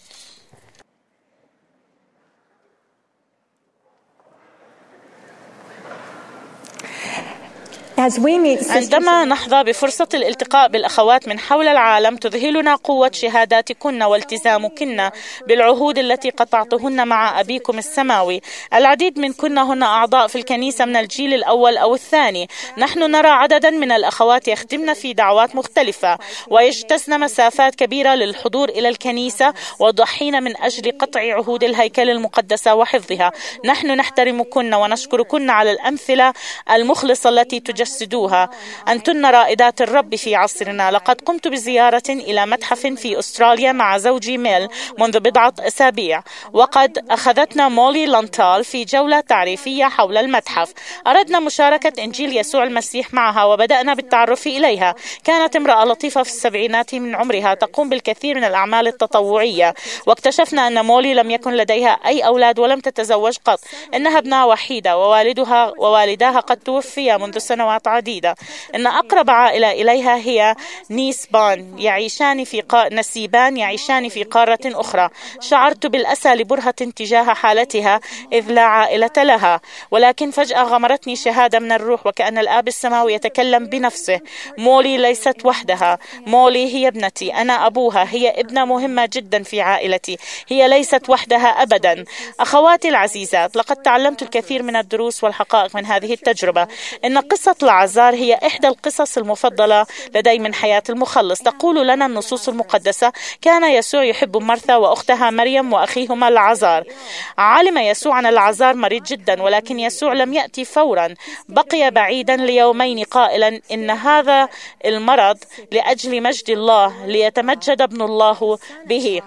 عندما نحظى بفرصة الالتقاء بالأخوات من حول العالم، تذهلنا قوة شهاداتكن والتزامكن بالعهود التي قطعتهن مع أبيكم السماوي. العديد منكن هن أعضاء في الكنيسة من الجيل الأول أو الثاني. نحن نرى عددا من الأخوات يخدمن في دعوات مختلفة، ويجتزن مسافات كبيرة للحضور إلى الكنيسة، وضحين من أجل قطع عهود الهيكل المقدسة وحفظها. نحن نحترمكن ونشكركن على الأمثلة المخلصة التي تجسدوها. أنتن رائدات الرب في عصرنا. لقد قمت بزيارة إلى متحف في أستراليا مع زوجي ميل منذ بضعة أسابيع، وقد أخذتنا مولي لانتال في جولة تعريفية حول المتحف. أردنا مشاركة إنجيل يسوع المسيح معها، وبدأنا بالتعرف إليها. كانت امرأة لطيفة في السبعينات من عمرها، تقوم بالكثير من الأعمال التطوعية. واكتشفنا أن مولي لم يكن لديها أي أولاد ولم تتزوج قط. إنها ابنة وحيدة، ووالدها ووالداها قد توفيا منذ سنوات عديدة. إن أقرب عائلة إليها هي نيسبان يعيشان في قا... نسيبان يعيشان في قارة أخرى. شعرت بالأسى لبرهة تجاه حالتها، إذ لا عائلة لها. ولكن فجأة غمرتني شهادة من الروح، وكأن الآب السماوي يتكلم بنفسه. مولي ليست وحدها. مولي هي ابنتي، أنا أبوها. هي ابنة مهمة جدا في عائلتي. هي ليست وحدها أبدا. أخواتي العزيزات، لقد تعلمت الكثير من الدروس والحقائق من هذه التجربة. إن قصة العذار هي إحدى القصص المفضلة لدي من حياة المخلص. تقول لنا النصوص المقدسة: كان يسوع يحب مرثا وأختها مريم وأخيهما العذار. علم يسوع أن العذار مريض جدا، ولكن يسوع لم يأتي فورا، بقي بعيدا ليومين قائلا إن هذا المرض لأجل مجد الله، ليتمجد ابن الله به.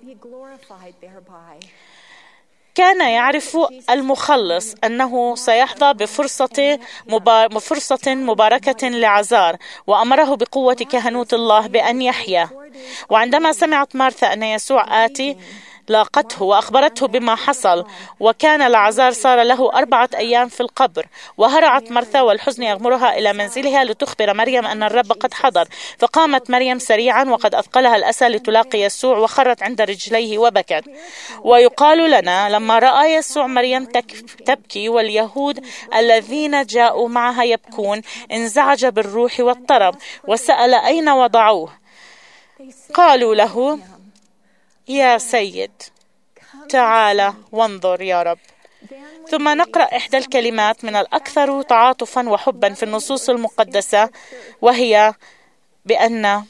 كان يعرف المخلص أنه سيحظى بفرصة فرصة مباركة لعذار، وأمره بقوة كهنوت الله بأن يحيا. وعندما سمعت مارثا أن يسوع آتي، لاقته وأخبرته بما حصل، وكان العذار صار له أربعة أيام في القبر. وهرعت مرثا والحزن يغمرها إلى منزلها لتخبر مريم أن الرب قد حضر. فقامت مريم سريعا وقد أثقلها الأسى لتلاقي يسوع، وخرت عند رجليه وبكت. ويقال لنا لما رأى يسوع مريم تبكي واليهود الذين جاءوا معها يبكون، انزعج بالروح واضطرب وسأل أين وضعوه. قالوا له: يا سيد، تعال وانظر يا رب. ثم نقرأ إحدى الكلمات من الأكثر تعاطفا وحبا في النصوص المقدسة، وهي بأن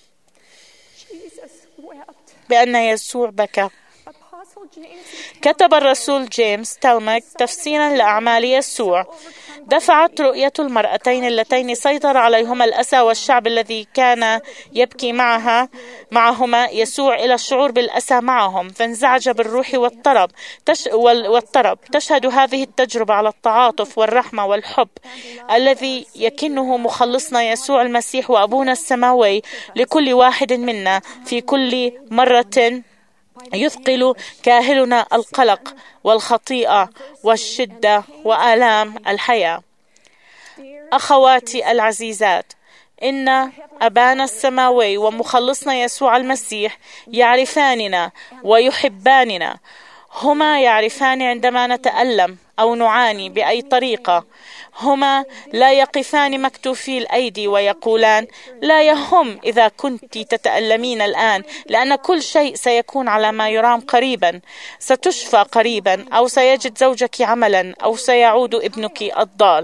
بأن يسوع بكى. كتب الرسول جيمس تالماك تفسيرا لأعمال يسوع: دفعت رؤية المرأتين اللتين سيطر عليهما الأسى والشعب الذي كان يبكي معها معهما يسوع إلى الشعور بالأسى معهم، فانزعج بالروح والطرب تش والطرب تشهد هذه التجربة على التعاطف والرحمة والحب الذي يكنه مخلصنا يسوع المسيح وأبونا السماوي لكل واحد منا في كل مرة يثقل كاهلنا القلق والخطيئة والشدة وآلام الحياة. أخواتي العزيزات، إن أبانا السماوي ومخلصنا يسوع المسيح يعرفاننا ويحباننا. هما يعرفان عندما نتألم أو نعاني بأي طريقة. هما لا يقفان مكتوفي الأيدي ويقولان: لا يهم إذا كنت تتألمين الآن، لأن كل شيء سيكون على ما يرام قريبا، ستشفى قريبا، أو سيجد زوجك عملا، أو سيعود ابنك الضال.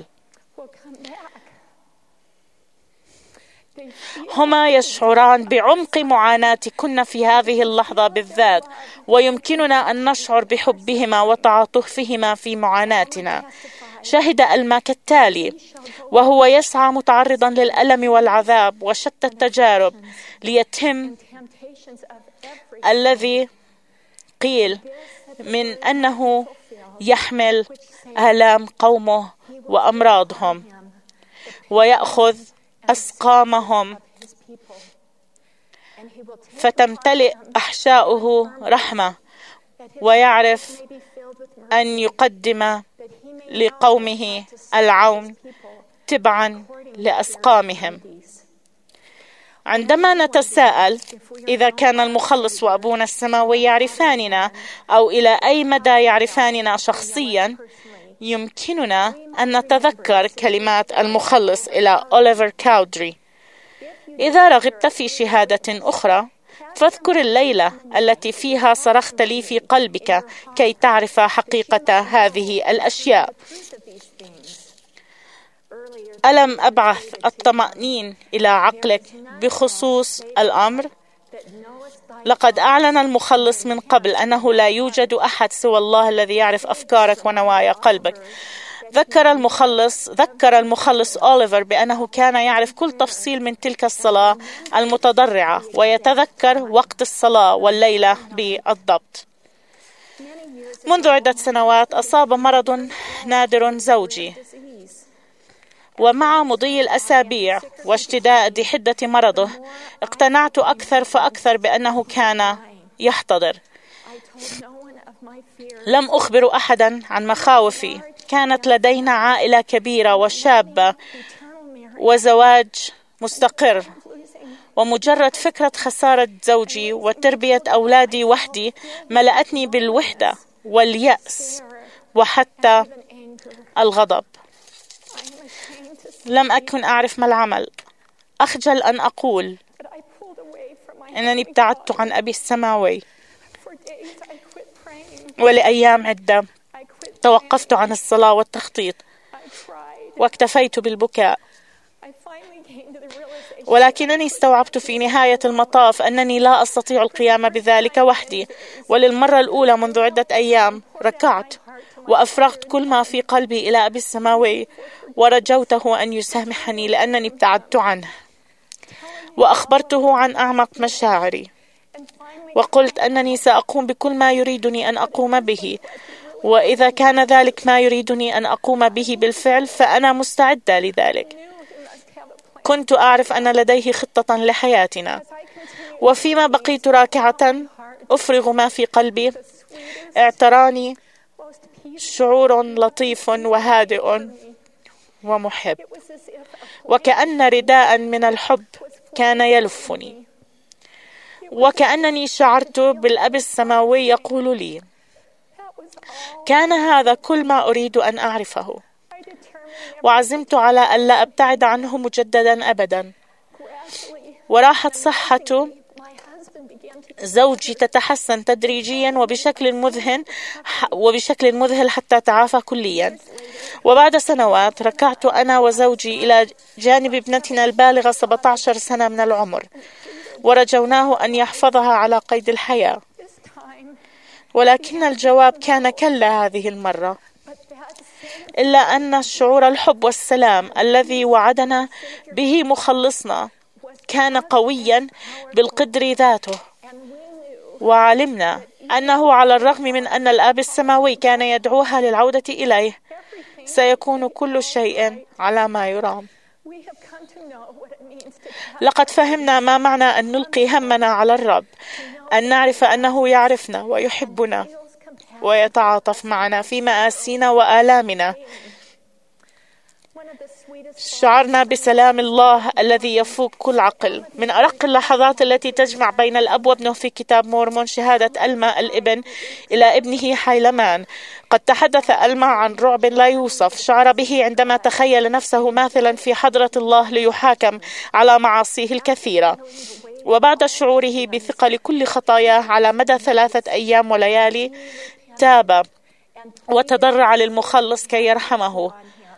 هما يشعران بعمق معاناتكن في هذه اللحظة بالذات، ويمكننا أن نشعر بحبهما وتعاطفهما في معاناتنا. شهد ألما كالتالي: وهو يسعى متعرضا للألم والعذاب وشتى التجارب ليتم الذي قيل من أنه يحمل آلام قومه وأمراضهم ويأخذ أسقامهم، فتمتلئ أحشاؤه رحمة، ويعرف أن يقدم لقومه العون تبعا لأسقامهم. عندما نتساءل إذا كان المخلص وأبونا السماوي يعرفاننا، أو إلى أي مدى يعرفاننا شخصيا، يمكننا أن نتذكر كلمات المخلص إلى أوليفر كاودري: إذا رغبت في شهادة أخرى فاذكر الليلة التي فيها صرخت لي في قلبك كي تعرف حقيقة هذه الأشياء. ألم أبعث الطمأنين إلى عقلك بخصوص الأمر؟ لقد أعلن المخلص من قبل أنه لا يوجد أحد سوى الله الذي يعرف أفكارك ونوايا قلبك. ذكر المخلص ذكر المخلص أوليفر بأنه كان يعرف كل تفصيل من تلك الصلاة المتضرعة، ويتذكر وقت الصلاة والليلة بالضبط. منذ عدة سنوات أصاب مرض نادر زوجي، ومع مضي الأسابيع واشتداد حدة مرضه اقتنعت أكثر فأكثر بأنه كان يحتضر. لم أخبر أحدا عن مخاوفي. كانت لدينا عائلة كبيرة وشابة وزواج مستقر، ومجرد فكرة خسارة زوجي وتربية أولادي وحدي ملأتني بالوحدة واليأس وحتى الغضب. لم أكن أعرف ما العمل. أخجل أن أقول أنني ابتعدت عن أبي السماوي، ولأيام عدة توقفت عن الصلاة والتخطيط. واكتفيت بالبكاء. ولكنني استوعبت في نهاية المطاف أنني لا أستطيع القيام بذلك وحدي، وللمرة الأولى منذ عدة أيام ركعت وأفرغت كل ما في قلبي إلى أبي السماوي، ورجوته أن يسامحني لأنني ابتعدت عنه، وأخبرته عن أعمق مشاعري، وقلت أنني سأقوم بكل ما يريدني أن أقوم به، وإذا كان ذلك ما يريدني أن أقوم به بالفعل فأنا مستعدة لذلك. كنت أعرف أن لديه خطة لحياتنا، وفيما بقيت راكعة أفرغ ما في قلبي اعتراني شعور لطيف وهادئ ومحب، وكأن رداء من الحب كان يلفني، وكأنني شعرت بالأب السماوي يقول لي: كان هذا كل ما أريد أن أعرفه. وعزمت على أن لا أبتعد عنه مجددا أبدا. وراحت صحة زوجي تتحسن تدريجيا وبشكل مذهل وبشكل مذهل حتى تعافى كليا. وبعد سنوات ركعت أنا وزوجي إلى جانب ابنتنا البالغة سبعة عشر سنة من العمر، ورجوناه أن يحفظها على قيد الحياة. ولكن الجواب كان كلا هذه المرة، إلا أن شعور الحب والسلام الذي وعدنا به مخلصنا كان قويا بالقدر ذاته. وعلمنا أنه على الرغم من أن الآب السماوي كان يدعوها للعودة إليه، سيكون كل شيء على ما يرام. لقد فهمنا ما معنى أن نلقي همنا على الرب، أن نعرف أنه يعرفنا ويحبنا ويتعاطف معنا في مآسينا وآلامنا. شعرنا بسلام الله الذي يفوق كل عقل. من أرق اللحظات التي تجمع بين الأب وابنه في كتاب مورمون شهادة ألما الابن إلى ابنه حيلمان. قد تحدث ألما عن رعب لا يوصف شعر به عندما تخيل نفسه ماثلا في حضرة الله ليحاكم على معاصيه الكثيرة. وبعد شعوره بثقل كل خطاياه على مدى ثلاثة أيام وليالي، تاب وتضرع للمخلص كي يرحمه.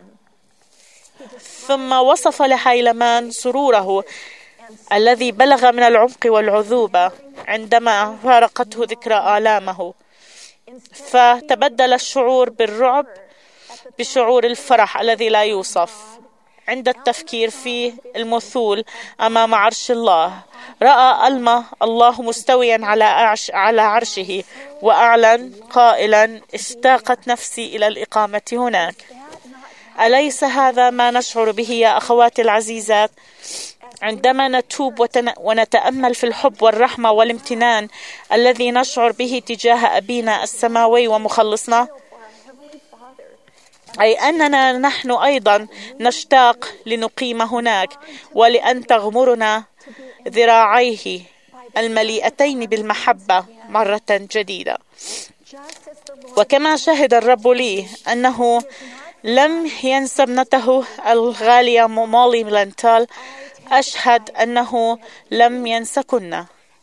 ثم وصف لحيلمان سروره الذي بلغ من العمق والعذوبة عندما فارقته ذكرى آلامه، فتبدل الشعور بالرعب بشعور الفرح الذي لا يوصف. عند التفكير في المثول أمام عرش الله، رأى ألما الله مستويا على عرش على عرشه، وأعلن قائلا: اشتاقت نفسي إلى الإقامة هناك. أليس هذا ما نشعر به يا أخواتي العزيزات عندما نتوب وتن... ونتأمل في الحب والرحمة والامتنان الذي نشعر به تجاه أبينا السماوي ومخلصنا؟ أي أننا نحن أيضا نشتاق لنقيم هناك، ولأن تغمرنا ذراعيه المليئتين بالمحبة مرة جديدة. وكما شهد الرب لي أنه لم ينسى ابنته الغالية مولي لانتال، أشهد أنه لم ينسكن.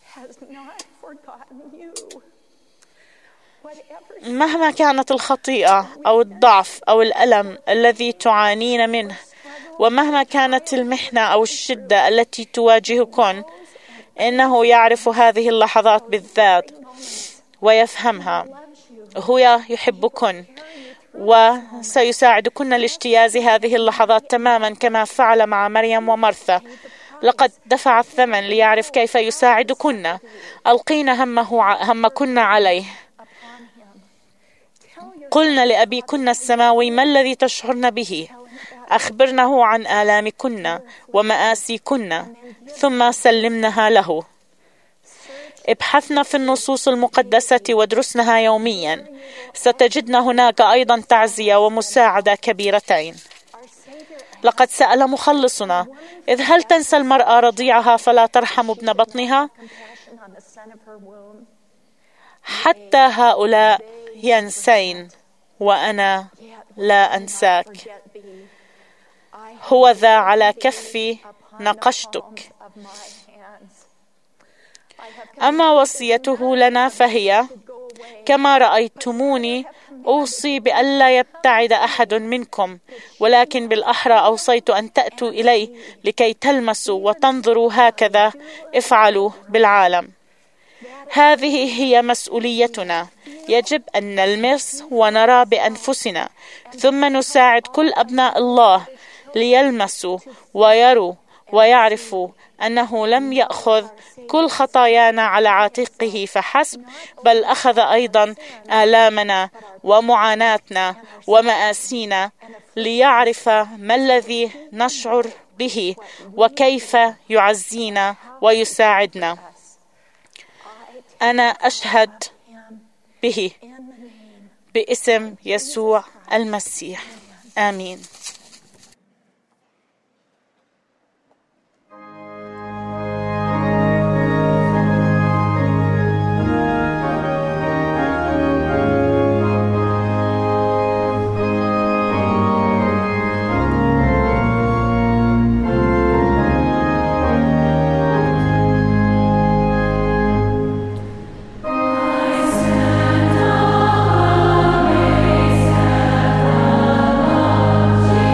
مهما كانت الخطيئة أو الضعف أو الألم الذي تعانين منه، ومهما كانت المحنة أو الشدة التي تواجهكن، إنه يعرف هذه اللحظات بالذات ويفهمها. هو يحبكن وسيساعدكن لاجتياز هذه اللحظات تماما كما فعل مع مريم ومرثا. لقد دفع الثمن ليعرف كيف يساعدكن. ألقين همه همكن عليه. قلنا لأبيكن السماوي: ما الذي تشعرن به؟ أخبرنه عن آلامكن ومآسيكن، ثم سلمنها له. ابحثنا في النصوص المقدسة وادرسنها يوميا. ستجدن هناك أيضا تعزية ومساعدة كبيرتين. لقد سأل مخلصنا: إذ هل تنسى المرأة رضيعها فلا ترحم ابن بطنها؟ حتى هؤلاء ينسين وأنا لا أنساك. هو ذا على كفي نقشتك. أما وصيته لنا فهي: كما رأيتموني أوصي بألا يبتعد أحد منكم، ولكن بالأحرى أوصيت أن تأتوا إلي لكي تلمسوا وتنظروا، هكذا افعلوا بالعالم. هذه هي مسؤوليتنا. يجب أن نلمس ونرى بأنفسنا، ثم نساعد كل أبناء الله ليلمسوا ويروا ويعرفوا أنه لم يأخذ كل خطايانا على عاتقه فحسب، بل أخذ أيضا آلامنا ومعاناتنا ومآسينا، ليعرف ما الذي نشعر به وكيف يعزينا ويساعدنا. أنا أشهد به باسم يسوع المسيح. آمين. Yeah.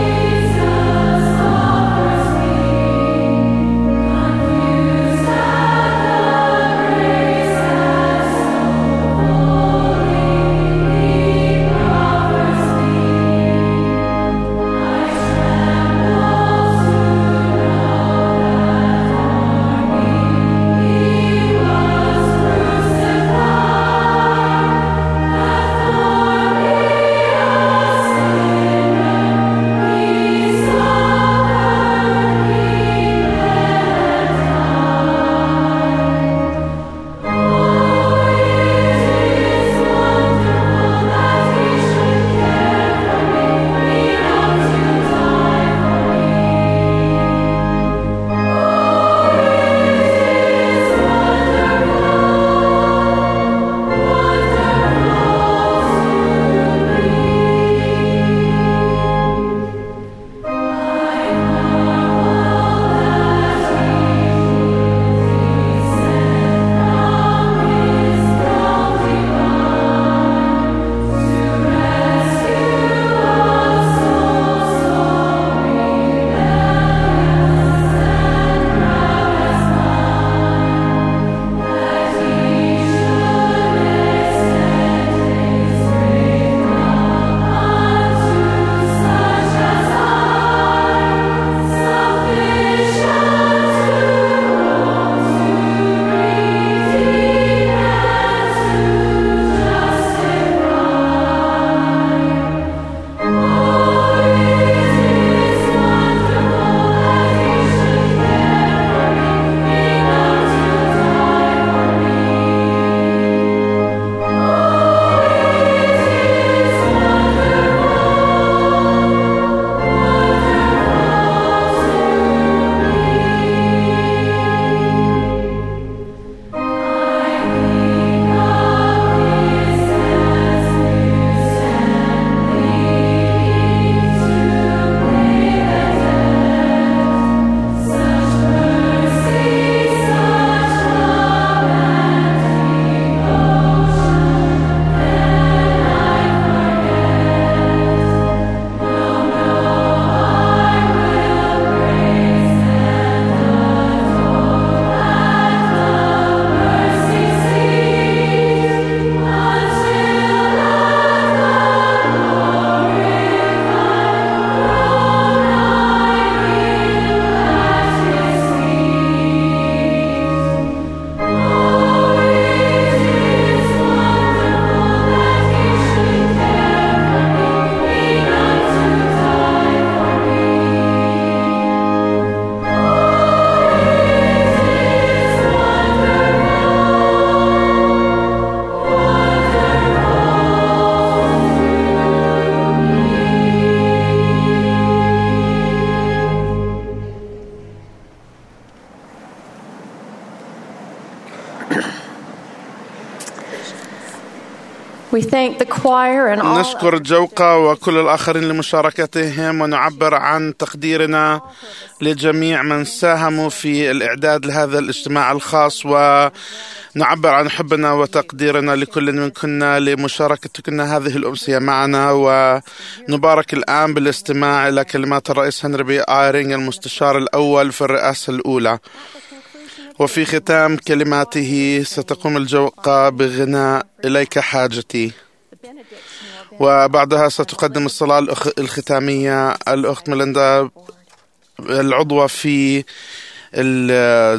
We thank the choir and all نشكر الجوقة وكل الآخرين لمشاركتهم، ونعبر عن تقديرنا لجميع من ساهموا في الإعداد لهذا الاجتماع الخاص، ونعبر عن حبنا وتقديرنا لكل منكن لمشاركتكن هذه الأمسية معنا. ونبارك الآن بالاستماع إلى كلمات الرئيس هنري بي آيرينغ المستشار الأول في الرئاسة الأولى. وفي ختام كلماته ستقوم الجوقة بغناء إليك حاجتي، وبعدها ستقدم الصلاة الختامية الأخت ميليندا العضوة في ال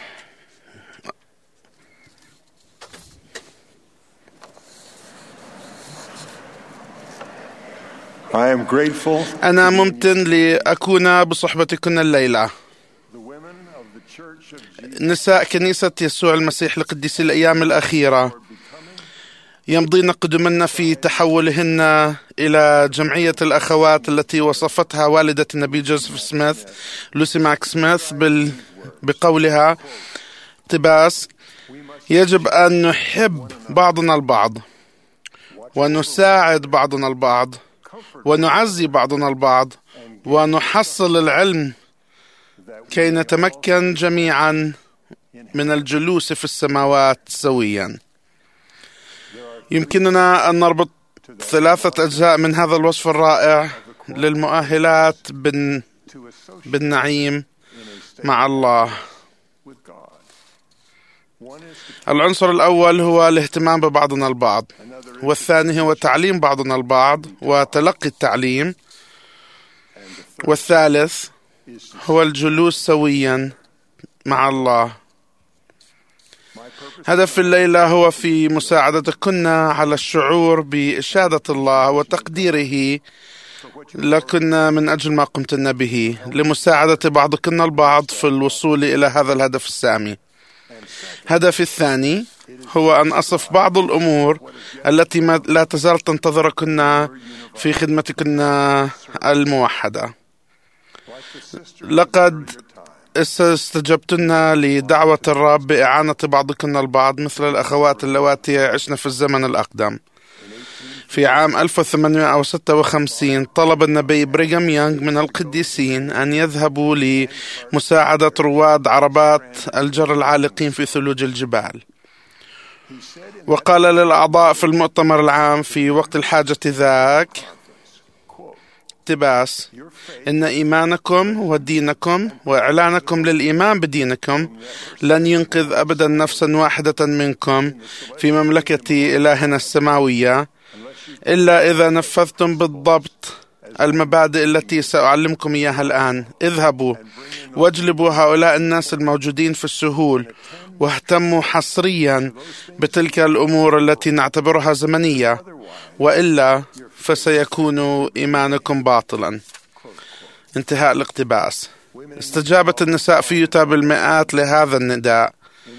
I am grateful. أنا ممتن لأكون بصحبتكن الليلة. نساء كنيسة يسوع المسيح لقديسي الأيام الأخيرة يمضين قدمنا في تحولهن إلى جمعية الأخوات التي وصفتها والدة النبي جوزيف سميث لوسي ماك سميث بال... بقولها اقتباس: يجب أن نحب بعضنا البعض ونساعد بعضنا البعض ونعزي بعضنا البعض ونحصل العلم كي نتمكن جميعا من الجلوس في السماوات سويا. يمكننا أن نربط ثلاثة أجزاء من هذا الوصف الرائع للمؤهلات بال... بالنعيم مع الله. العنصر الأول هو الاهتمام ببعضنا البعض، والثاني هو تعليم بعضنا البعض وتلقي التعليم، والثالث هو الجلوس سويا مع الله. هدف الليلة هو في مساعدتكن على الشعور بإشادة الله وتقديره لكن من أجل ما قمتن به لمساعدة بعضكن البعض في الوصول إلى هذا الهدف السامي. هدفي الثاني هو أن أصف بعض الأمور التي لا تزال تنتظركن في خدمتكن الموحدة. لقد استجبتن لدعوة الرب بإعانة بعضكن البعض مثل الأخوات اللواتي عشن في الزمن الأقدم. في عام ألف وثمانمائة وستة وخمسين طلب النبي بريغام يونغ من القديسين أن يذهبوا لمساعدة رواد عربات الجر العالقين في ثلوج الجبال، وقال للأعضاء في المؤتمر العام في وقت الحاجة ذاك اقتباس: إن إيمانكم ودينكم وإعلانكم للإيمان بدينكم لن ينقذ أبدا نفسا واحدة منكم في مملكة إلهنا السماوية إلا إذا نفذتم بالضبط المبادئ التي سأعلمكم إياها الآن. اذهبوا واجلبوا هؤلاء الناس الموجودين في السهول، واهتموا حصريا بتلك الأمور التي نعتبرها زمنية، وإلا فسيكون إيمانكم باطلا. انتهاء الاقتباس. استجابت النساء في يوتا بالمئات لهذا النداء،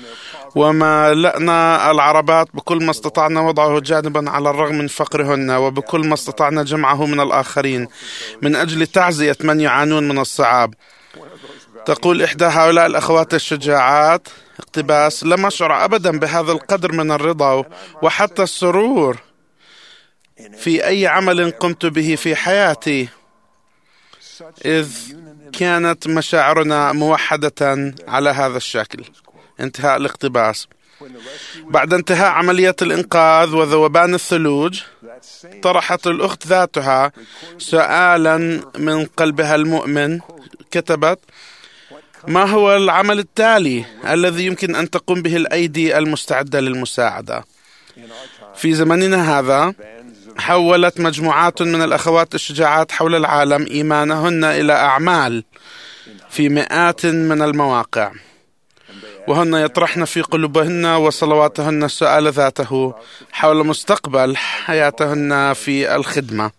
وملأنا العربات بكل ما استطعنا وضعه جانبا على الرغم من فقرهن، وبكل ما استطعنا جمعه من الآخرين من أجل تعزية من يعانون من الصعاب. تقول إحدى هؤلاء الأخوات الشجاعات اقتباس: لم أشعر أبدا بهذا القدر من الرضا وحتى السرور في أي عمل قمت به في حياتي، إذ كانت مشاعرنا موحدة على هذا الشكل. انتهاء الاقتباس. بعد انتهاء عملية الإنقاذ وذوبان الثلوج طرحت الأخت ذاتها سؤالا من قلبها المؤمن. كتبت: ما هو العمل التالي الذي يمكن أن تقوم به الأيدي المستعدة للمساعدة؟ في زمننا هذا حولت مجموعات من الأخوات الشجاعات حول العالم إيمانهن إلى أعمال في مئات من المواقع، وهن يطرحن في قلوبهن وصلواتهن السؤال ذاته حول مستقبل حياتهن في الخدمة.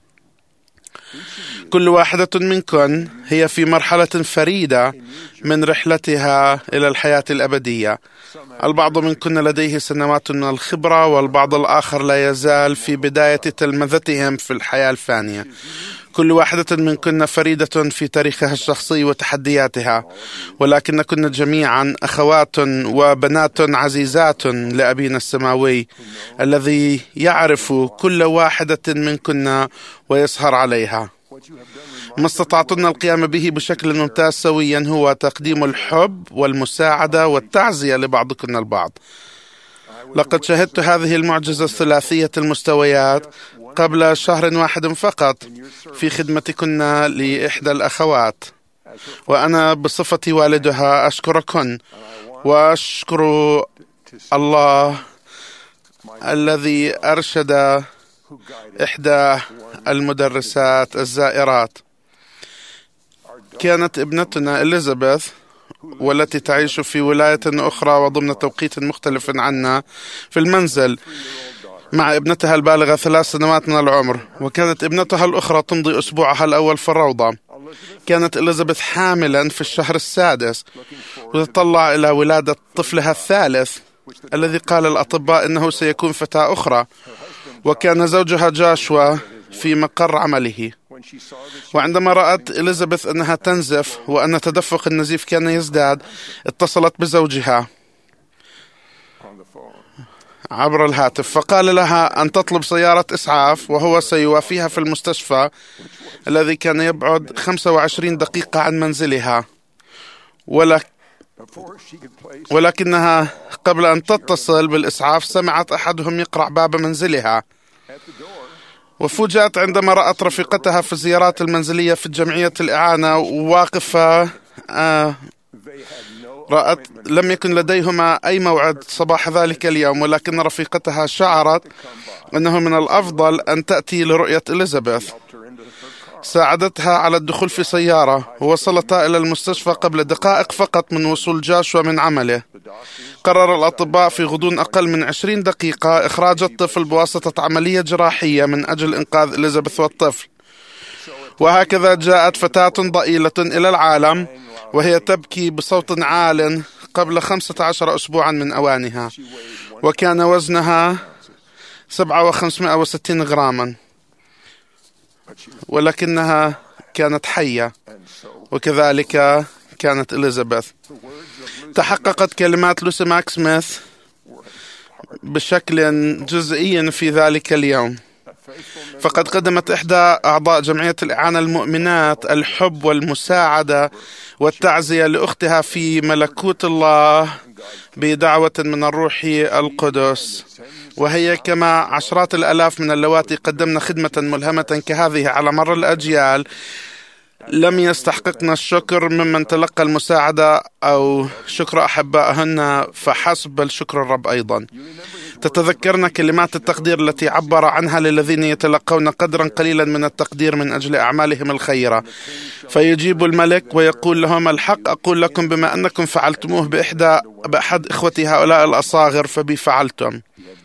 كل واحدة منكن هي في مرحلة فريدة من رحلتها إلى الحياة الأبدية. البعض منكن لديه سنوات من الخبرة، والبعض الآخر لا يزال في بداية تلمذتهم في الحياة الفانية. كل واحدة منكن فريدة في تاريخها الشخصي وتحدياتها، ولكن كنا جميعا أخوات وبنات عزيزات لأبينا السماوي الذي يعرف كل واحدة منكن ويسهر عليها. ما استطعتن القيام به بشكل ممتاز سويا هو تقديم الحب والمساعدة والتعزية لبعضكن البعض. لقد شهدت هذه المعجزة الثلاثية المستويات قبل شهر واحد فقط في خدمتكن لإحدى الأخوات، وأنا بصفتي والدها أشكركن وأشكر الله الذي أرشد إحدى المدرسات الزائرات. كانت ابنتنا إليزابيث والتي تعيش في ولاية أخرى وضمن توقيت مختلف عنا في المنزل مع ابنتها البالغة ثلاث سنوات من العمر، وكانت ابنتها الأخرى تمضي أسبوعها الأول في الروضة. كانت إليزابيث حاملا في الشهر السادس وتطلع إلى ولادة طفلها الثالث الذي قال الأطباء إنه سيكون فتاة أخرى، وكان زوجها جاشوا في مقر عمله. وعندما رأت إليزابيث أنها تنزف وأن تدفق النزيف كان يزداد، اتصلت بزوجها عبر الهاتف فقال لها أن تطلب سيارة إسعاف وهو سيوافيها في المستشفى الذي كان يبعد خمسة وعشرين دقيقة عن منزلها. ولك ولكنها قبل أن تتصل بالإسعاف سمعت أحدهم يقرع باب منزلها، وفوجئت عندما رأت رفيقتها في الزيارات المنزلية في جمعية الإعانة واقفة. آه رأت لم يكن لديهما أي موعد صباح ذلك اليوم، ولكن رفيقتها شعرت أنه من الأفضل أن تأتي لرؤية إليزابيث. ساعدتها على الدخول في سيارة ووصلتا إلى المستشفى قبل دقائق فقط من وصول جاشوا من عمله. قرر الأطباء في غضون أقل من عشرين دقيقة إخراج الطفل بواسطة عملية جراحية من أجل إنقاذ إليزابيث والطفل. وهكذا جاءت فتاة ضئيلة إلى العالم وهي تبكي بصوت عال قبل خمسة عشر أسبوعا من أوانها، وكان وزنها سبعة وخمسمائة وستين غراما، ولكنها كانت حية، وكذلك كانت إليزابيث. تحققت كلمات لوسي ماك سميث بشكل جزئي في ذلك اليوم، فقد قدمت إحدى أعضاء جمعية الإعانة المؤمنات الحب والمساعدة والتعزية لأختها في ملكوت الله بدعوة من الروح القدس، وهي كما عشرات الآلاف من اللواتي قدمنا خدمة ملهمة كهذه على مر الأجيال لم يستحققنا الشكر ممن تلقى المساعدة أو شكر أحبائهن فحسب، بل شكر الرب أيضا. تتذكرن كلمات التقدير التي عبر عنها للذين يتلقون قدرا قليلا من التقدير من أجل أعمالهم الخيرة، فيجيب الملك ويقول لهم: الحق أقول لكم بما أنكم فعلتموه بإحدى بأحد إخوتي هؤلاء الأصاغر فبي فعلتم.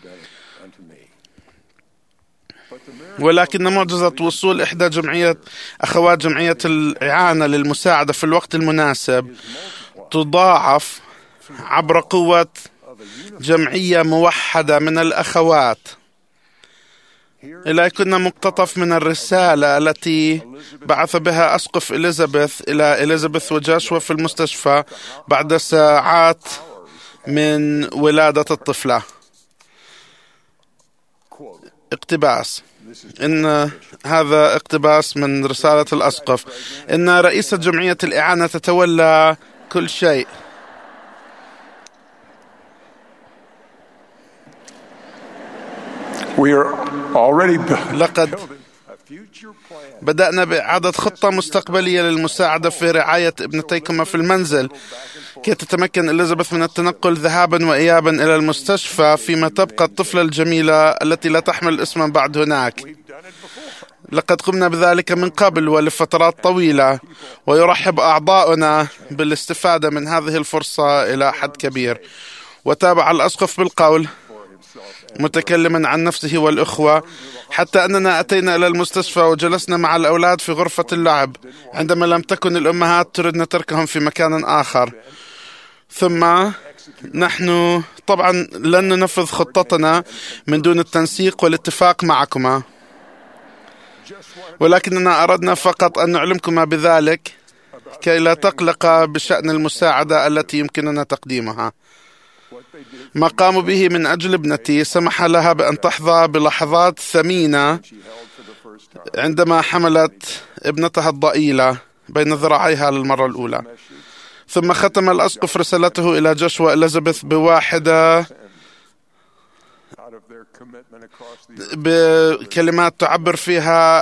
ولكن معجزة وصول إحدى جمعية أخوات جمعية الإعانة للمساعدة في الوقت المناسب تضاعف عبر قوة جمعية موحدة من الأخوات. إلى كنا مقتطف من الرسالة التي بعث بها أسقف إليزابيث إلى إليزابيث وجاشوا في المستشفى بعد ساعات من ولادة الطفلة. اقتباس، إن هذا اقتباس من رسالة الأسقف: إن رئيسة جمعية الإعانة تتولى كل شيء. لقد بدأنا بإعادة خطة مستقبلية للمساعدة في رعاية ابنتيكما في المنزل كي تتمكن إليزابيث من التنقل ذهابا وإيابا إلى المستشفى، فيما تبقى الطفلة الجميلة التي لا تحمل اسما بعد هناك. لقد قمنا بذلك من قبل ولفترات طويلة، ويرحب أعضاؤنا بالاستفادة من هذه الفرصة إلى حد كبير. وتابع الأسقف بالقول متكلما عن نفسه والأخوة: حتى أننا أتينا إلى المستشفى وجلسنا مع الأولاد في غرفة اللعب عندما لم تكن الأمهات تردن تركهم في مكان آخر. ثم نحن طبعا لن ننفذ خطتنا من دون التنسيق والاتفاق معكما. ولكننا أردنا فقط أن نعلمكم بذلك كي لا تقلق بشأن المساعدة التي يمكننا تقديمها. ما قاموا به من أجل ابنتي سمح لها بأن تحظى بلحظات ثمينة عندما حملت ابنتها الضئيلة بين ذراعيها للمرة الأولى. ثم ختم الأسقف رسالته إلى جشوى إليزابيث بواحدة بكلمات تعبر فيها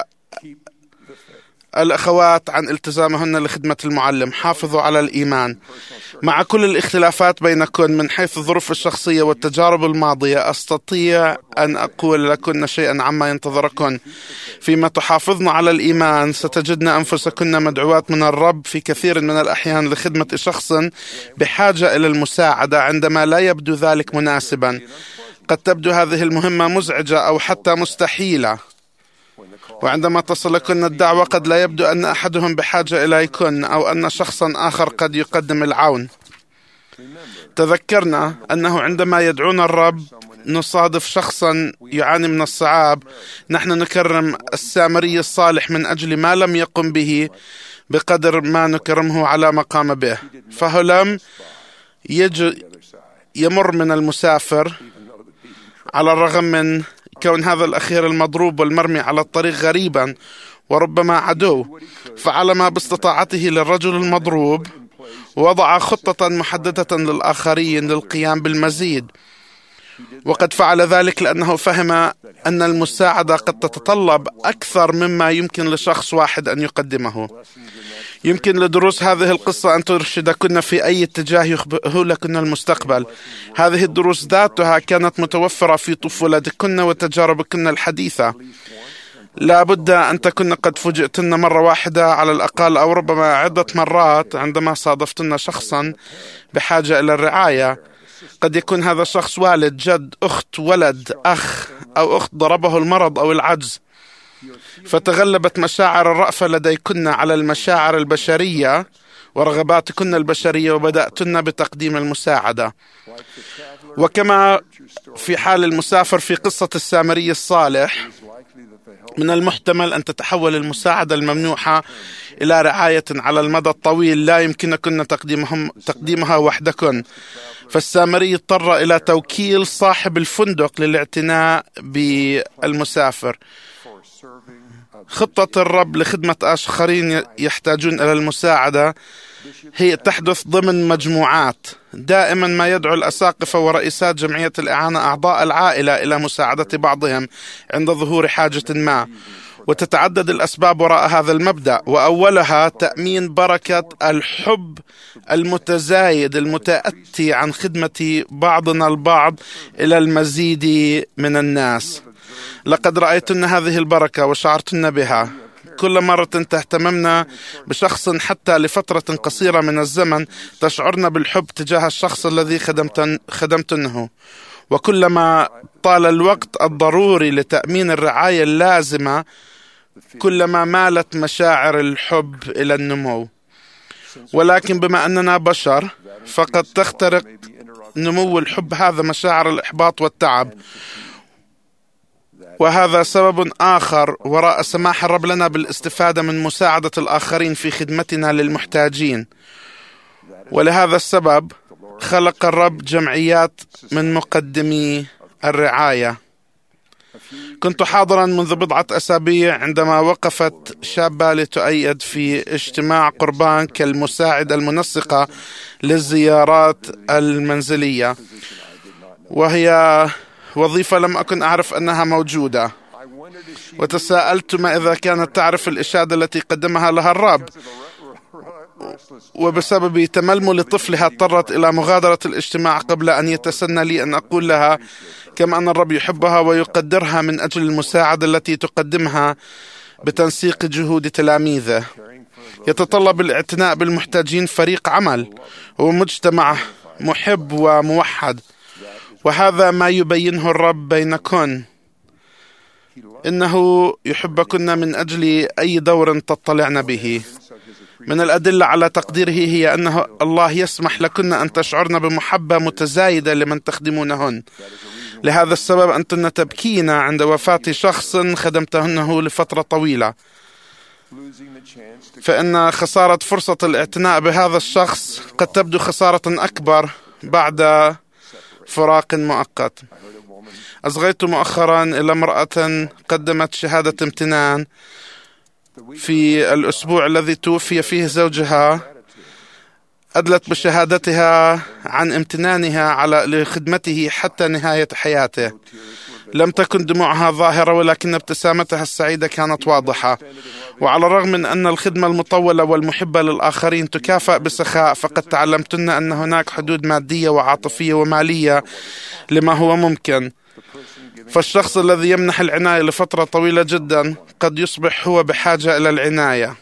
الأخوات عن التزامهن لخدمة المعلم. حافظوا على الإيمان مع كل الاختلافات بينكن من حيث الظروف الشخصية والتجارب الماضية. أستطيع أن أقول لكن شيئا عما ينتظركن. فيما تحافظن على الإيمان ستجدن أنفسكن مدعوات من الرب في كثير من الأحيان لخدمة شخص بحاجة إلى المساعدة عندما لا يبدو ذلك مناسبا. قد تبدو هذه المهمة مزعجة أو حتى مستحيلة، وعندما تصل لكن الدعوة قد لا يبدو أن أحدهم بحاجة إليكن أو أن شخصا آخر قد يقدم العون. تذكرنا أنه عندما يدعونا الرب نصادف شخصا يعاني من الصعاب، نحن نكرم السامري الصالح من أجل ما لم يقم به بقدر ما نكرمه على ما قام به. فهو لم يجي يمر من المسافر على الرغم من كون هذا الأخير المضروب والمرمي على الطريق غريبا وربما عدو، فعل ما باستطاعته للرجل المضروب ووضع خطة محددة للآخرين للقيام بالمزيد. وقد فعل ذلك لأنه فهم أن المساعدة قد تتطلب أكثر مما يمكن لشخص واحد أن يقدمه. يمكن لدروس هذه القصة أن ترشدكن في أي اتجاه يخبئه لكن المستقبل. هذه الدروس ذاتها كانت متوفرة في طفولتكن وتجاربكن الحديثة. لا بد أن تكن قد فوجئتن مرة واحدة على الأقل أو ربما عدة مرات عندما صادفتن شخصا بحاجة إلى الرعاية. قد يكون هذا الشخص والد، جد، أخت، ولد، أخ أو أخت ضربه المرض أو العجز، فتغلبت مشاعر الرأفة لديكن على المشاعر البشرية ورغباتكن البشرية وبدأتن بتقديم المساعدة. وكما في حال المسافر في قصة السامري الصالح، من المحتمل أن تتحول المساعدة الممنوحة إلى رعاية على المدى الطويل لا يمكنكن تقديمهم تقديمها وحدكن. فالسامري اضطر إلى توكيل صاحب الفندق للاعتناء بالمسافر. خطة الرب لخدمة آخرين يحتاجون إلى المساعدة هي تحدث ضمن مجموعات. دائما ما يدعو الأساقفة ورئيسات جمعية الإعانة أعضاء العائلة إلى مساعدة بعضهم عند ظهور حاجة ما، وتتعدد الأسباب وراء هذا المبدأ، وأولها تأمين بركة الحب المتزايد المتأتي عن خدمة بعضنا البعض إلى المزيد من الناس. لقد رأيتن هذه البركة وشعرتن بها كل مرة تهتممنا بشخص حتى لفترة قصيرة من الزمن. تشعرن بالحب تجاه الشخص الذي خدمتن خدمتنه، وكلما طال الوقت الضروري لتأمين الرعاية اللازمة كلما مالت مشاعر الحب إلى النمو. ولكن بما أننا بشر فقد تخترق نمو الحب هذا مشاعر الإحباط والتعب، وهذا سبب آخر وراء سماح الرب لنا بالاستفادة من مساعدة الآخرين في خدمتنا للمحتاجين. ولهذا السبب خلق الرب جمعيات من مقدمي الرعاية. كنت حاضرا منذ بضعة أسابيع عندما وقفت شابة لتؤيد في اجتماع قربان كالمساعدة المنسقة للزيارات المنزلية، وهي وظيفة لم أكن أعرف أنها موجودة. وتساءلت ما إذا كانت تعرف الإشادة التي قدمها لها الرب، وبسبب تململ طفلها اضطرت إلى مغادرة الاجتماع قبل أن يتسنى لي أن أقول لها كما أن الرب يحبها ويقدرها من أجل المساعدة التي تقدمها بتنسيق جهود تلاميذه. يتطلب الاعتناء بالمحتاجين فريق عمل ومجتمع محب وموحد، وهذا ما يبينه الرب بينكن. إنه يحبكن من أجل أي دور تطلعن به. من الأدلة على تقديره هي أنه الله يسمح لكن أن تشعرن بمحبة متزايدة لمن تخدمونهن. لهذا السبب أنتن تبكين عند وفاة شخص خدمتهنه لفترة طويلة. فإن خسارة فرصة الاعتناء بهذا الشخص قد تبدو خسارة أكبر بعد فراق مؤقت. أصغيت مؤخرا إلى امرأة قدمت شهادة امتنان في الأسبوع الذي توفي فيه زوجها. أدلت بشهادتها عن امتنانها على لخدمته حتى نهاية حياته. لم تكن دموعها ظاهرة، ولكن ابتسامتها السعيدة كانت واضحة. وعلى الرغم من أن الخدمة المطولة والمحبة للآخرين تكافأ بسخاء، فقد تعلمتن أن هناك حدود مادية وعاطفية ومالية لما هو ممكن. فالشخص الذي يمنح العناية لفترة طويلة جدا قد يصبح هو بحاجة إلى العناية.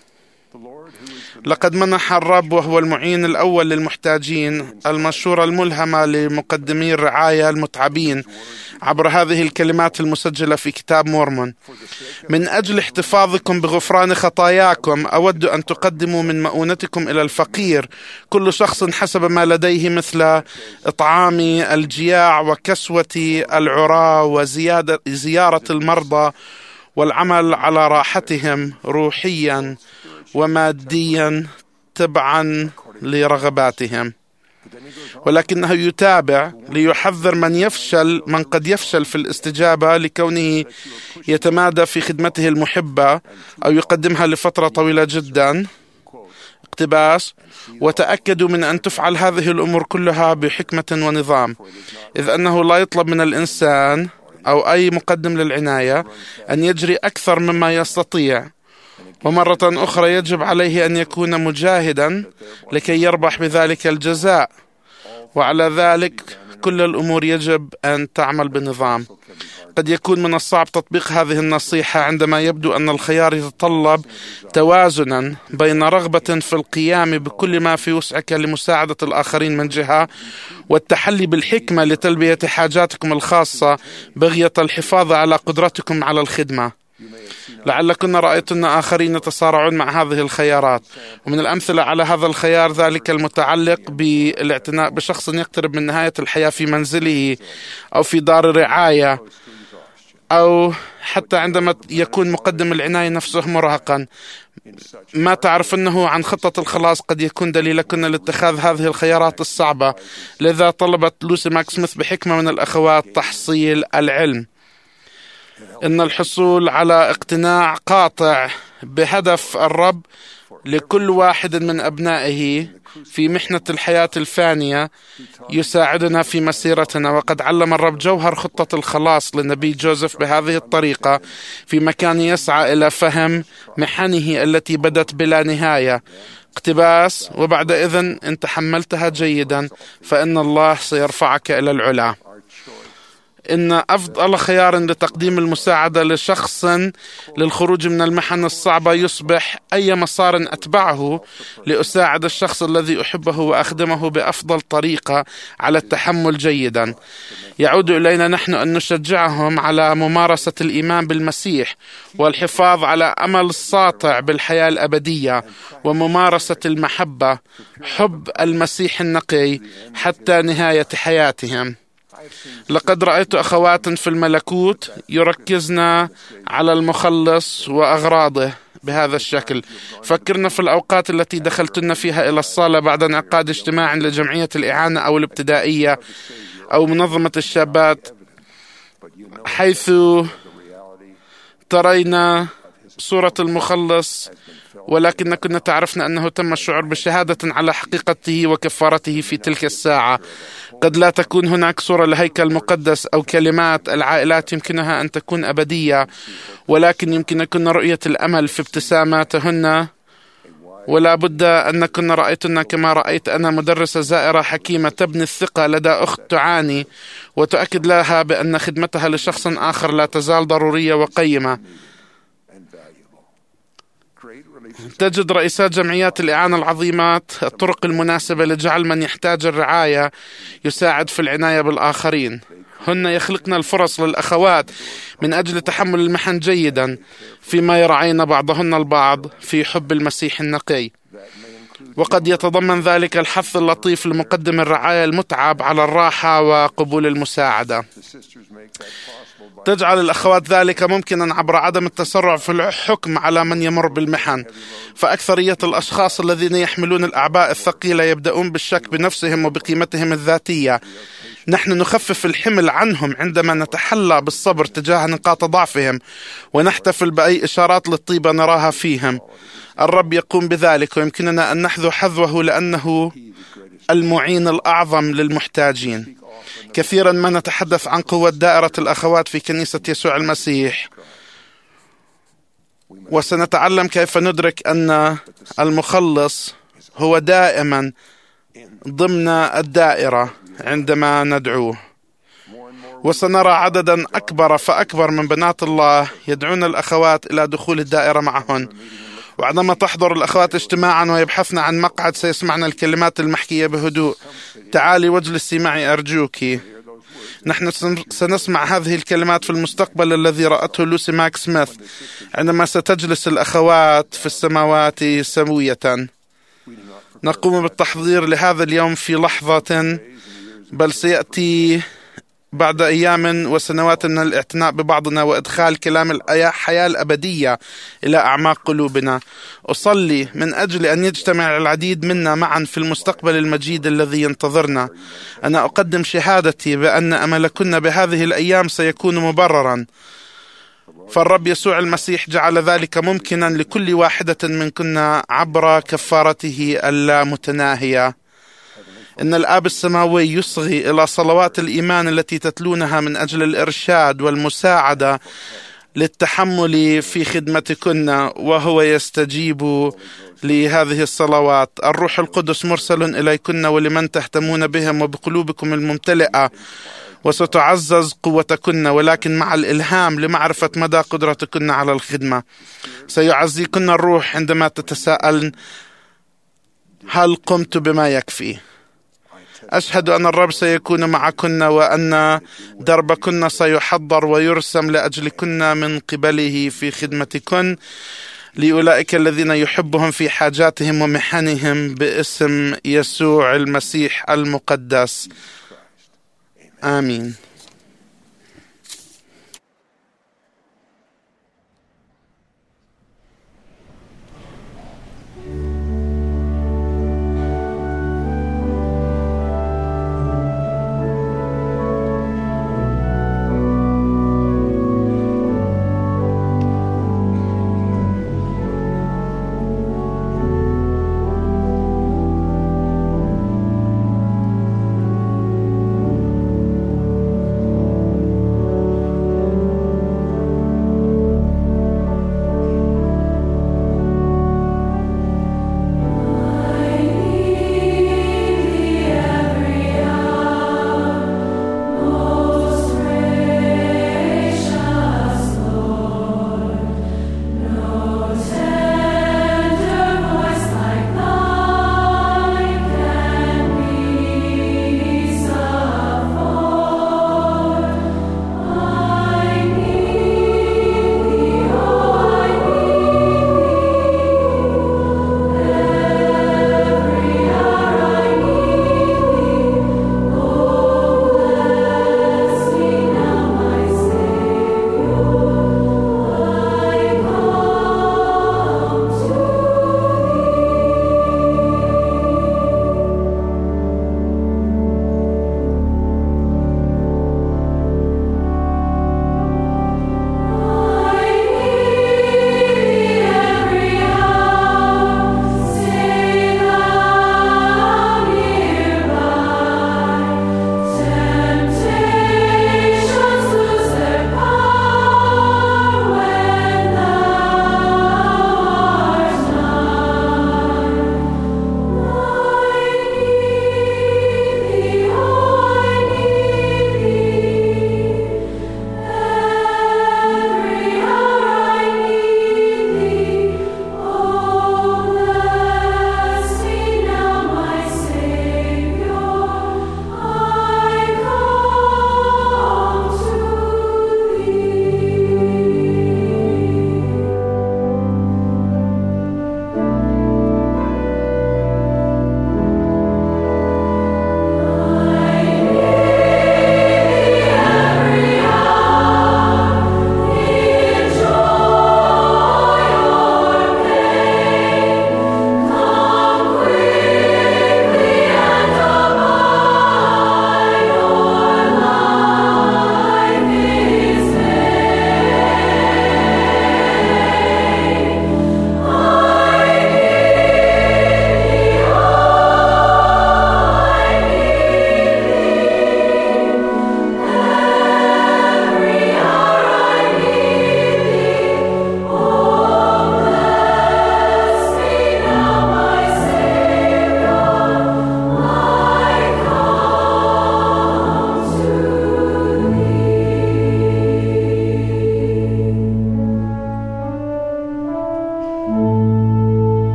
لقد منح الرب، وهو المعين الأول للمحتاجين، المشورة الملهمة لمقدمي الرعاية المتعبين عبر هذه الكلمات المسجلة في كتاب مورمون: من أجل احتفاظكم بغفران خطاياكم أود أن تقدموا من مؤونتكم إلى الفقير كل شخص حسب ما لديه، مثل إطعام الجياع وكسوة العراة وزيارة المرضى والعمل على راحتهم روحيا وماديا تبعا لرغباتهم. ولكنه يتابع ليحذر من يفشل من قد يفشل في الاستجابة لكونه يتمادى في خدمته المحبة أو يقدمها لفترة طويلة جدا. اقتباس: وتأكدوا من أن تفعل هذه الأمور كلها بحكمة ونظام، إذ أنه لا يطلب من الإنسان أو أي مقدم للعناية أن يجري أكثر مما يستطيع. ومرة أخرى يجب عليه أن يكون مجاهدا لكي يربح بذلك الجزاء، وعلى ذلك كل الأمور يجب أن تعمل بنظام. قد يكون من الصعب تطبيق هذه النصيحة عندما يبدو أن الخيار يتطلب توازنا بين رغبة في القيام بكل ما في وسعك لمساعدة الآخرين من جهة، والتحلي بالحكمة لتلبية حاجاتكم الخاصة بغية الحفاظ على قدرتكم على الخدمة. لعلكن رأيتن آخرين يتصارعون مع هذه الخيارات، ومن الأمثلة على هذا الخيار ذلك المتعلق بالاعتناء بشخص يقترب من نهاية الحياة في منزله أو في دار رعاية، أو حتى عندما يكون مقدم العناية نفسه مراهقا. ما تعرفنه عن خطة الخلاص قد يكون دليلكن لاتخاذ هذه الخيارات الصعبة. لذا طلبت لوسي ماك سميث بحكمة من الأخوات تحصيل العلم. إن الحصول على اقتناع قاطع بهدف الرب لكل واحد من أبنائه في محنة الحياة الفانية يساعدنا في مسيرتنا. وقد علم الرب جوهر خطة الخلاص للنبي جوزيف بهذه الطريقة في مكان يسعى إلى فهم محنه التي بدت بلا نهاية. اقتباس: وبعد إذن إن تحملتها جيدا فإن الله سيرفعك إلى العلا. إن أفضل خيار لتقديم المساعدة لشخص للخروج من المحن الصعبة يصبح أي مسار أتبعه لأساعد الشخص الذي أحبه وأخدمه بأفضل طريقة على التحمل جيدا. يعود إلينا نحن أن نشجعهم على ممارسة الإيمان بالمسيح والحفاظ على أمل ساطع بالحياة الأبدية وممارسة المحبة، حب المسيح النقي حتى نهاية حياتهم. لقد رأيت أخوات في الملكوت يركزن على المخلص وأغراضه بهذا الشكل. فكرنا في الأوقات التي دخلتن فيها إلى الصالة بعد انعقاد اجتماع لجمعية الإعانة أو الابتدائية أو منظمة الشابات، حيث ترين صورة المخلص، ولكن كنا تعرفن أنه تم الشعور بشهادة على حقيقته وكفارته في تلك الساعة. قد لا تكون هناك صورة لهيكل مقدس أو كلمات العائلات يمكنها أن تكون أبدية، ولكن يمكنكن رؤية الأمل في ابتساماتهن. ولا بد أن كنا رأيتن كما رأيت أنا مدرسة زائرة حكيمة تبني الثقة لدى أخت تعاني وتؤكد لها بأن خدمتها لشخص آخر لا تزال ضرورية وقيمة. تجد رئيسات جمعيات الإعانة العظيمات الطرق المناسبة لجعل من يحتاج الرعاية يساعد في العناية بالآخرين. هن يخلقن الفرص للأخوات من أجل تحمل المحن جيدا، فيما يرعين بعضهن البعض في حب المسيح النقي. وقد يتضمن ذلك الحث اللطيف لمقدم الرعاية المتعب على الراحة وقبول المساعدة. تجعل الأخوات ذلك ممكنا عبر عدم التسرع في الحكم على من يمر بالمحن، فأكثرية الأشخاص الذين يحملون الأعباء الثقيلة يبدأون بالشك بنفسهم وبقيمتهم الذاتية. نحن نخفف الحمل عنهم عندما نتحلى بالصبر تجاه نقاط ضعفهم ونحتفل بأي إشارات للطيبة نراها فيهم. الرب يقوم بذلك ويمكننا أن نحذو حذوه لأنه المعين الأعظم للمحتاجين. كثيرا ما نتحدث عن قوة دائرة الأخوات في كنيسة يسوع المسيح، وسنتعلم كيف ندرك أن المخلص هو دائما ضمن الدائرة عندما ندعوه. وسنرى عددا أكبر فأكبر من بنات الله يدعون الأخوات إلى دخول الدائرة معهن. وعندما تحضر الأخوات اجتماعا ويبحثن عن مقعد سيسمعن الكلمات المحكية بهدوء: تعالي واجلسي معي أرجوك. نحن سنسمع هذه الكلمات في المستقبل الذي رأته لوسي ماك سميث عندما ستجلس الأخوات في السماوات سوية. نقوم بالتحضير لهذا اليوم في لحظة، بل سيأتي بعد أيام وسنوات من الاعتناء ببعضنا وإدخال كلام الحياة الأبدية إلى أعماق قلوبنا. أصلي من أجل أن يجتمع العديد منا معا في المستقبل المجيد الذي ينتظرنا. أنا أقدم شهادتي بأن أملكنا بهذه الأيام سيكون مبررا، فالرب يسوع المسيح جعل ذلك ممكنا لكل واحدة منكنا عبر كفارته اللامتناهية. إن الآب السماوي يصغي إلى صلوات الإيمان التي تتلونها من أجل الإرشاد والمساعدة للتحمل في خدمتكن، وهو يستجيب لهذه الصلوات. الروح القدس مرسل إليكن ولمن تهتمون بهم وبقلوبكم الممتلئة، وستعزز قوتكن، ولكن مع الإلهام لمعرفة مدى قدرتكن على الخدمة. سيعزيكن الروح عندما تتساءلن: هل قمت بما يكفي؟ أشهد أن الرب سيكون معكن، وأن دربكن سيحضر ويرسم لأجلكن من قبله في خدمتكن لأولئك الذين يحبهم في حاجاتهم ومحنهم باسم يسوع المسيح المقدس. آمين.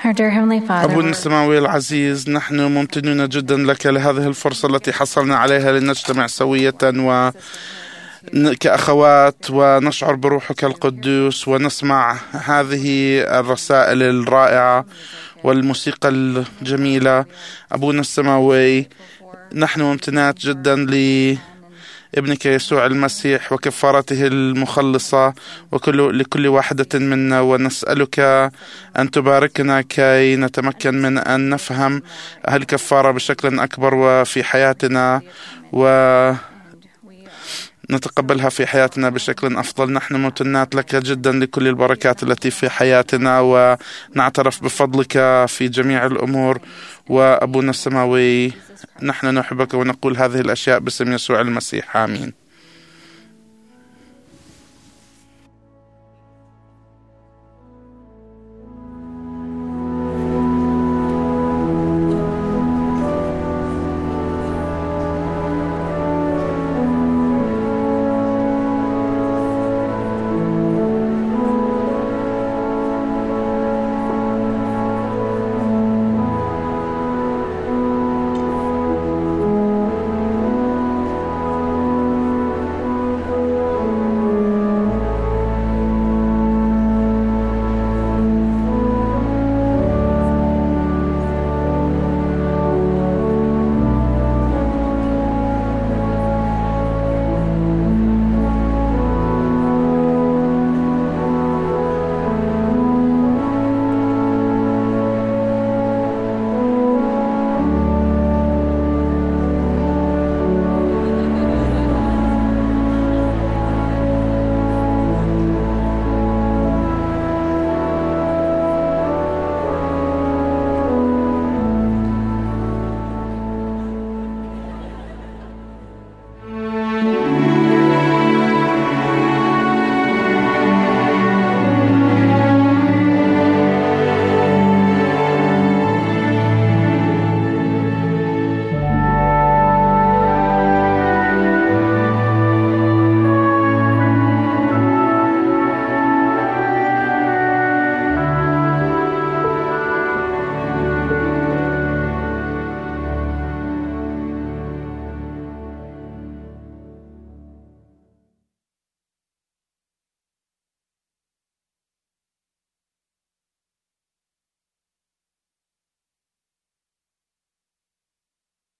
Our dear Heavenly Father, أبونا السماوي العزيز، نحن ممتنون جدا لك لهذه الفرصة التي حصلنا عليها لنجتمع سوية و كأخوات ونشعر بروحك القدوس ونسمع هذه الرسائل الرائعة والموسيقى الجميلة. أبونا السماوي، نحن ممتنات جدا لابنك يسوع المسيح وكفارته المخلصة وكل لكل واحدة منا، ونسألك أن تباركنا كي نتمكن من أن نفهم هالكفارة بشكل أكبر وفي حياتنا و نتقبلها في حياتنا بشكل أفضل. نحن ممتنات لك جدا لكل البركات التي في حياتنا ونعترف بفضلك في جميع الأمور. وأبونا السماوي، نحن نحبك ونقول هذه الأشياء باسم يسوع المسيح، آمين.